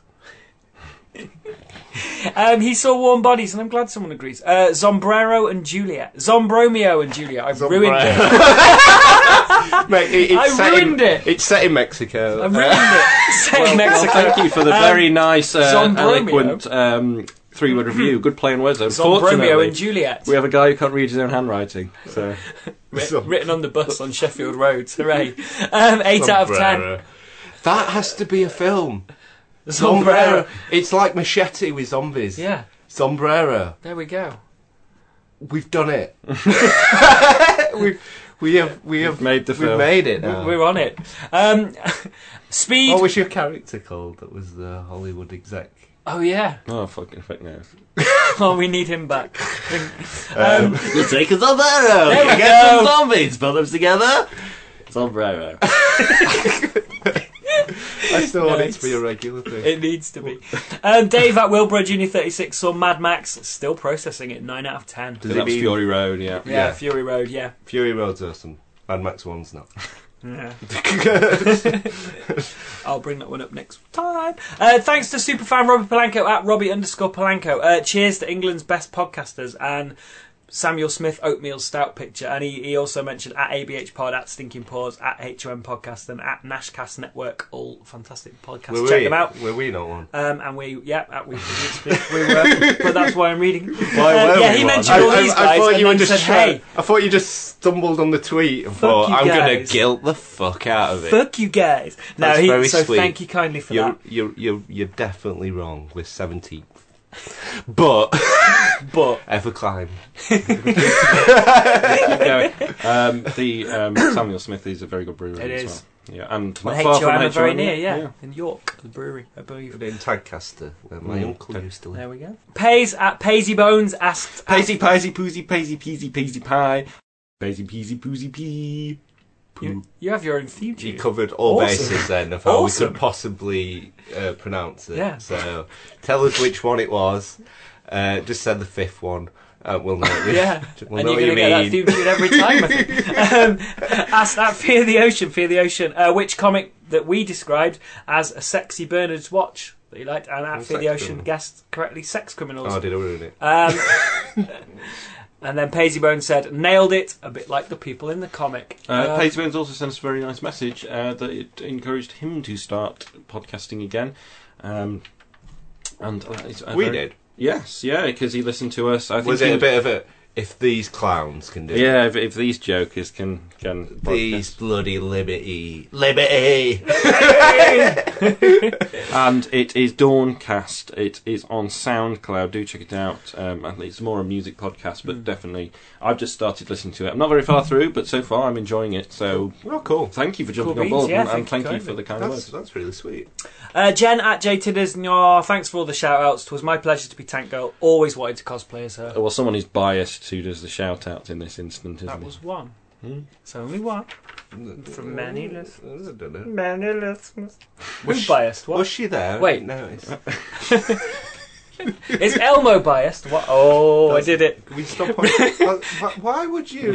um, he saw Warm Bodies, and I'm glad someone agrees. Uh, Zombrero and Juliet. Zombromeo and Juliet. I've ruined it. Mate, it, it's I set ruined in, it. It's set in Mexico. I ruined it. Set in Mexico. Well, thank you for the Um, very nice, uh, Zombromeo. eloquent um, three-word review. Good play on words, though. Zombromeo Unfortunately, and Juliet. we have a guy who can't read his own handwriting. So Writ- written on the bus on Sheffield Road. Hooray. Um, eight out of ten. Sombrero. That has to be a film. Sombrero. It's like Machete with zombies. Yeah, Sombrero. there we go. We've done it. We've we have we have made the we've film. made it. Now. We're on it. Um, Speed. What was your character called? That was the Hollywood exec. Oh, yeah. Oh, fucking fuck knows. Oh, we need him back. Um, You take a sombrero. There we You get go. some zombies. Put them together. Sombrero. I still want it Nice. to be a regular thing. It needs to be. Um, Dave at Wilbur Junior thirty-six saw Mad Max. Still processing it. nine out of ten. Does that it was mean Fury Road, yeah. Yeah, Yeah. Fury Road, yeah. Fury Road's awesome. Mad Max one's not. Yeah. I'll bring that one up next time. Uh, thanks to superfan Robbie Polanco at Robbie underscore Polanco. Uh, cheers to England's best podcasters and Samuel Smith Oatmeal Stout Picture. And he, he also mentioned at A B H Pod, at Stinking Paws, at H O M Podcast, and at Nashcast Network. All fantastic podcasts. Were Check we, them out. Were we not one? Um, and we, yeah, at we, we were, but that's why I'm reading. Why Uh, were yeah, we he one? mentioned I, all I- these I guys thought and you were then just said, trying- hey, I thought you just stumbled on the tweet and thought, you I'm going to guys." guilt the fuck out of it. fuck you guys. No, That's he, very so sweet. thank you kindly for You're, that. you're, you're, you're definitely wrong with seventeenth. But, But ever climb. Keep going. Um, the um, Samuel Smith is a very good brewer it as is. well. Yeah, and Well, not far H O M from are very H O M, near, yeah, in York, the brewery, I believe. In Tadcaster, where my Mm. uncle used to live. There we go. Pays at Paisy Bones asked... Paisy, paisy, poosy, paisy, peasy, paisy, pie. Paisy, peasy, poosy, pea. You, you have your own theme You tune. covered all Awesome. bases then of how Awesome. we could possibly uh, pronounce it. Yeah. So tell us which one it was. Uh, just said the fifth one. Uh, we'll know. What you, Yeah, we'll and know you're what going you to get that mean. theme tune every time, I think. um, asked at Fear the Ocean, Fear the Ocean, uh, which comic that we described as a sexy Bernard's watch that you liked, and at Oh, Fear the Sex Ocean Criminal. guessed correctly Sex Criminals. Oh, did I ruin it? Um, and then Paisy Bones said, nailed it, a bit like the people in the comic. Uh, Uh, Paisy Bones also sent us a very nice message uh, that it encouraged him to start podcasting again. Um, and uh, it's a we very- did. Yes, yeah, because he listened to us. I think Was he it a was- bit of a, if these clowns can do it? Yeah, if, if these jokers can can These podcast. bloody liberty. Liberty! And it is Dawncast. It is on SoundCloud. Do check it out. Um, and it's more a music podcast, but definitely, I've just started listening to it. I'm not very far through, but so far I'm enjoying it. So Oh, cool. thank you for jumping Cool on board, beans, yeah, and, and thank thank you you for the kind That's, words. that's really sweet. Uh, Jen at J Tidders, no, thanks for all the shout outs. It was my pleasure to be Tank Girl. Always wanted to cosplay as her. Well, someone who's biased who does the shout outs in this instant, isn't That it? was one. Hmm. It's only one. From many listeners. I don't know. Many listeners. Was Who's she- biased? What? Was she there? Wait. No, it's... Is Elmo biased? What? Oh, I did it. Can we stop on... why, why would you...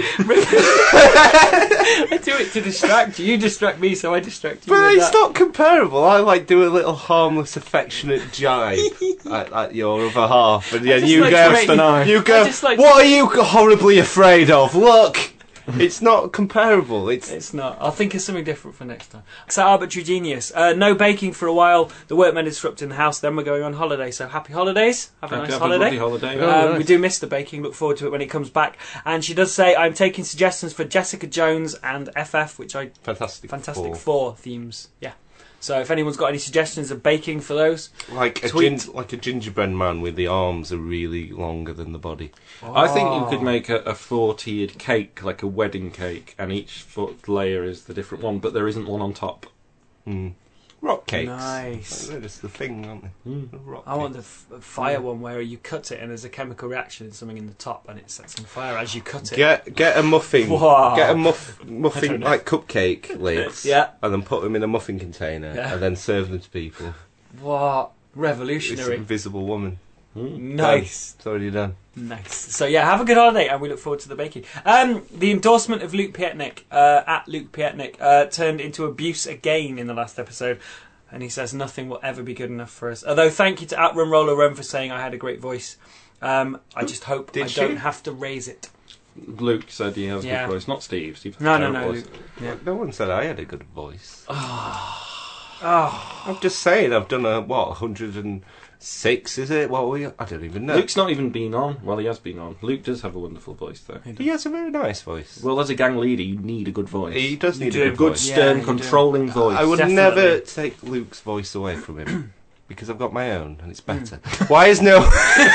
I do it to distract you. You distract me, so I distract you. But with it's that. not comparable. I like do a little harmless, affectionate jibe at, at your other half, and yeah, just you like go, to make- you I go. just like What are you horribly afraid of? Look, it's not comparable. It's It's not. I'll think of something different for next time. So, Arbitrary Genius. Uh, no baking for a while. The workmen disrupting the house. Then we're going on holiday. So, happy holidays. Have a Have nice a lovely holiday. holiday. Oh, Um, nice. We do miss the baking. Look forward to it when it comes back. And she does say, I'm taking suggestions for Jessica Jones and F F, which I fantastic. Fantastic Four. Four themes. Yeah. So if anyone's got any suggestions of baking for those, Like a Tweet. gin, like a gingerbread man with the arms are really longer than the body. I think you Oh. could make a, a four-tiered cake, like a wedding cake, and each foot layer is the different one, but there isn't one on top. Mm. Rock cakes. Nice. They're just the thing, aren't they? Mm. Rock I want the cakes. f- fire one where you cut it and there's a chemical reaction in something in the top and it sets on fire as you cut it. Get get a muffin. Wow. Get a muff I muffin don't know. like cupcake lids. Yeah. And then put them in a muffin container Yeah. and then serve them to people. What? It's Revolutionary. Invisible Woman. Mm. Nice. It's already done. Nice. So yeah, have a good holiday, and we look forward to the baking. Um, the endorsement of Luke Pietnik uh, at Luke Pietnik uh, turned into abuse again in the last episode, and he says nothing will ever be good enough for us. Although thank you to at Run Roller Run for saying I had a great voice. Um, I just hope Did I she? don't have to raise it. Luke said he has a Yeah. good voice, not Steve. Steve has No, a no, terrible no. voice. Luke. Yeah. No one said I had a good voice. Oh, I'm just saying I've done a, what, one hundred six, is it? What were you? I don't even know. Luke's not even been on. Well, he has been on. Luke does have a wonderful voice, though. He has a very nice voice. Well, as a gang leader, you need a good voice. He does You need do. a a good good, voice. Yeah, stern, you do. controlling voice. I would Definitely. never take Luke's voice away from him because I've got my own and it's better. Why is no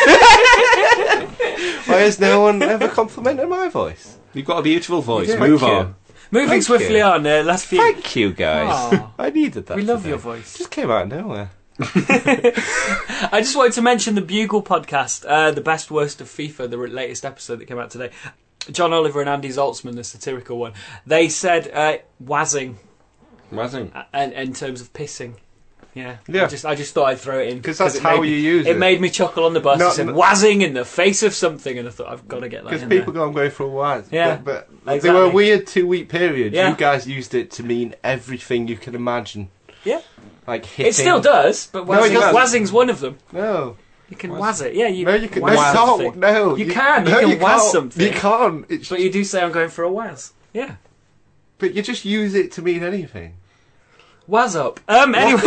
Why has no one ever complimented my voice? You've got a beautiful voice. Yeah. Move Thank you. on. moving Thank swiftly you. on. Uh, last few. Thank you guys. Aw. I needed that. we love today. your voice. Just came out of nowhere. I just wanted to mention the Bugle podcast, uh, the best worst of FIFA, the latest episode that came out today. John Oliver and Andy Zaltzman, the satirical one, they said uh, wazzing Amazing. uh, in, in terms of pissing. Yeah, Yeah. I just I just thought I'd throw it in 'Cause that's it how made you me, use it. it. made me chuckle on the bus. No, it said no- wazzing in the face of something, and I thought I've got to get that Because in people there. go, I'm going for a while. Yeah, But, but exactly. they were a weird two week period. Yeah. You guys used it to mean everything you can imagine. Yeah, Like hitting. it still does, but No, it wazzing, doesn't. wazzing's one of them. No. You can Wazz- wazz it. Yeah, you. No, you can. No, wazz you the can't. thing. No, You can, you no, can you wazz can't. something. You can't. It's, But you do say I'm going for a wazz. Yeah. but you just use it to mean anything. Wazz up. Um, anyway.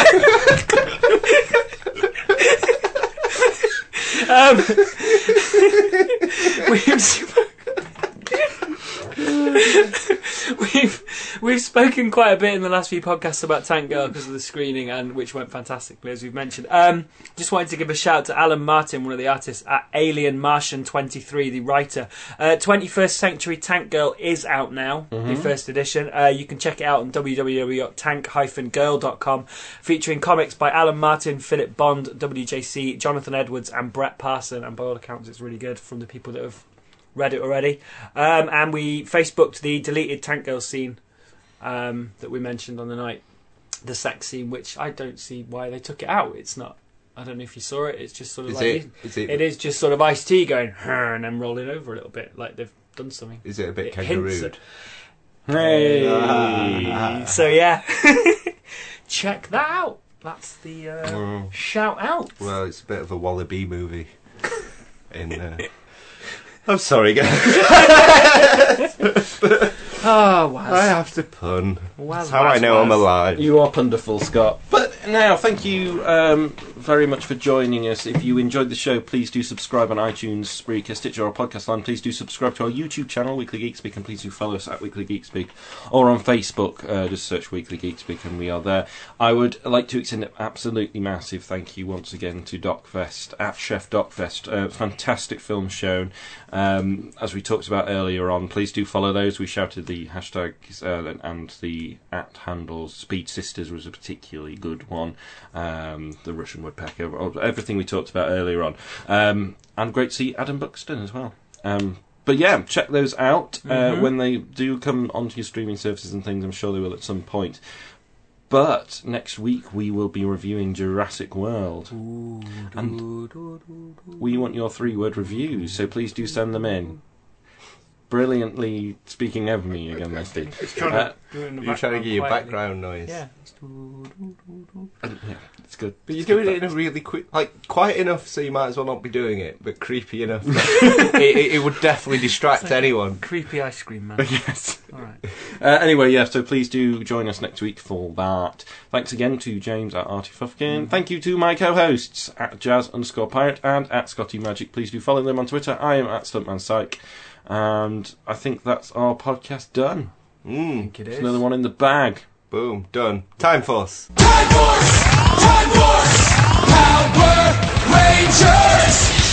um, we've, we've We've spoken quite a bit in the last few podcasts about Tank Girl because of the screening, and which went fantastically, as we've mentioned. Um, just wanted to give a shout to Alan Martin, one of the artists at Alien Martian twenty-three, the writer. Uh, twenty-first Century Tank Girl is out now, mm-hmm. the first edition. Uh, you can check it out on w w w dot tank dash girl dot com, featuring comics by Alan Martin, Philip Bond, W J C, Jonathan Edwards, and Brett Parson. And by all accounts, it's really good from the people that have read it already. Um, and we Facebooked the deleted Tank Girl scene um, that we mentioned on the night, the sex scene, which I don't see why they took it out. It's not. I don't know if you saw it. It's just sort of is like it, is it, it is just sort of Ice-T going and then rolling over a little bit, like they've done something. Is it a bit it kangarooed? Hey. Ah. So yeah, check that out. That's the uh, Mm. shout out. Well, it's a bit of a Wallaby movie. In uh... I'm sorry, guys. Oh, wow. I have to pun. Waz, That's how waz, I know waz. I'm alive. You are wonderful, Scott. But now, thank you um, very much for joining us. If you enjoyed the show, please do subscribe on iTunes, Spreaker, Stitcher, or Podcast Land. Please do subscribe to our YouTube channel, Weekly Geek Speak, and please do follow us at Weekly Geek Speak, or on Facebook. Uh, just search Weekly Geek Speak, and we are there. I would like to extend an absolutely massive thank you once again to DocFest, at Chef DocFest. Uh, fantastic film shown. Um, as we talked about earlier on, please do follow those. We shouted the hashtags uh, and the at handles. Speed Sisters was a particularly good one. Um, the Russian Woodpecker, everything we talked about earlier on. Um, and great to see Adam Buxton as well. Um, but yeah, check those out uh, mm-hmm. when they do come onto your streaming services and things. I'm sure they will at some point. But next week we will be reviewing Jurassic World. Ooh, and do, do, do, do. We want your three-word reviews, so please do send them in. Brilliantly speaking over me again, Leslie. Uh, You're trying to get your background noise. Yeah. Yeah, it's good. But you're doing it in a really quick, like, quiet enough so you might as well not be doing it, but creepy enough that it, it, it would definitely distract like anyone. Creepy ice cream man. Yes. Alright. Uh, anyway, yeah, so please do join us next week for that. Thanks again to James at Artie Fufkin. Mm. Thank you to my co-hosts at Jazz underscore Pirate and at Scotty Magic. Please do follow them on Twitter. I am at Stuntman Psych. And I think that's our podcast done. Mm. I think it is. Another one in the bag. Boom, done. Time Force. Time Force! Time Force! Power Rangers!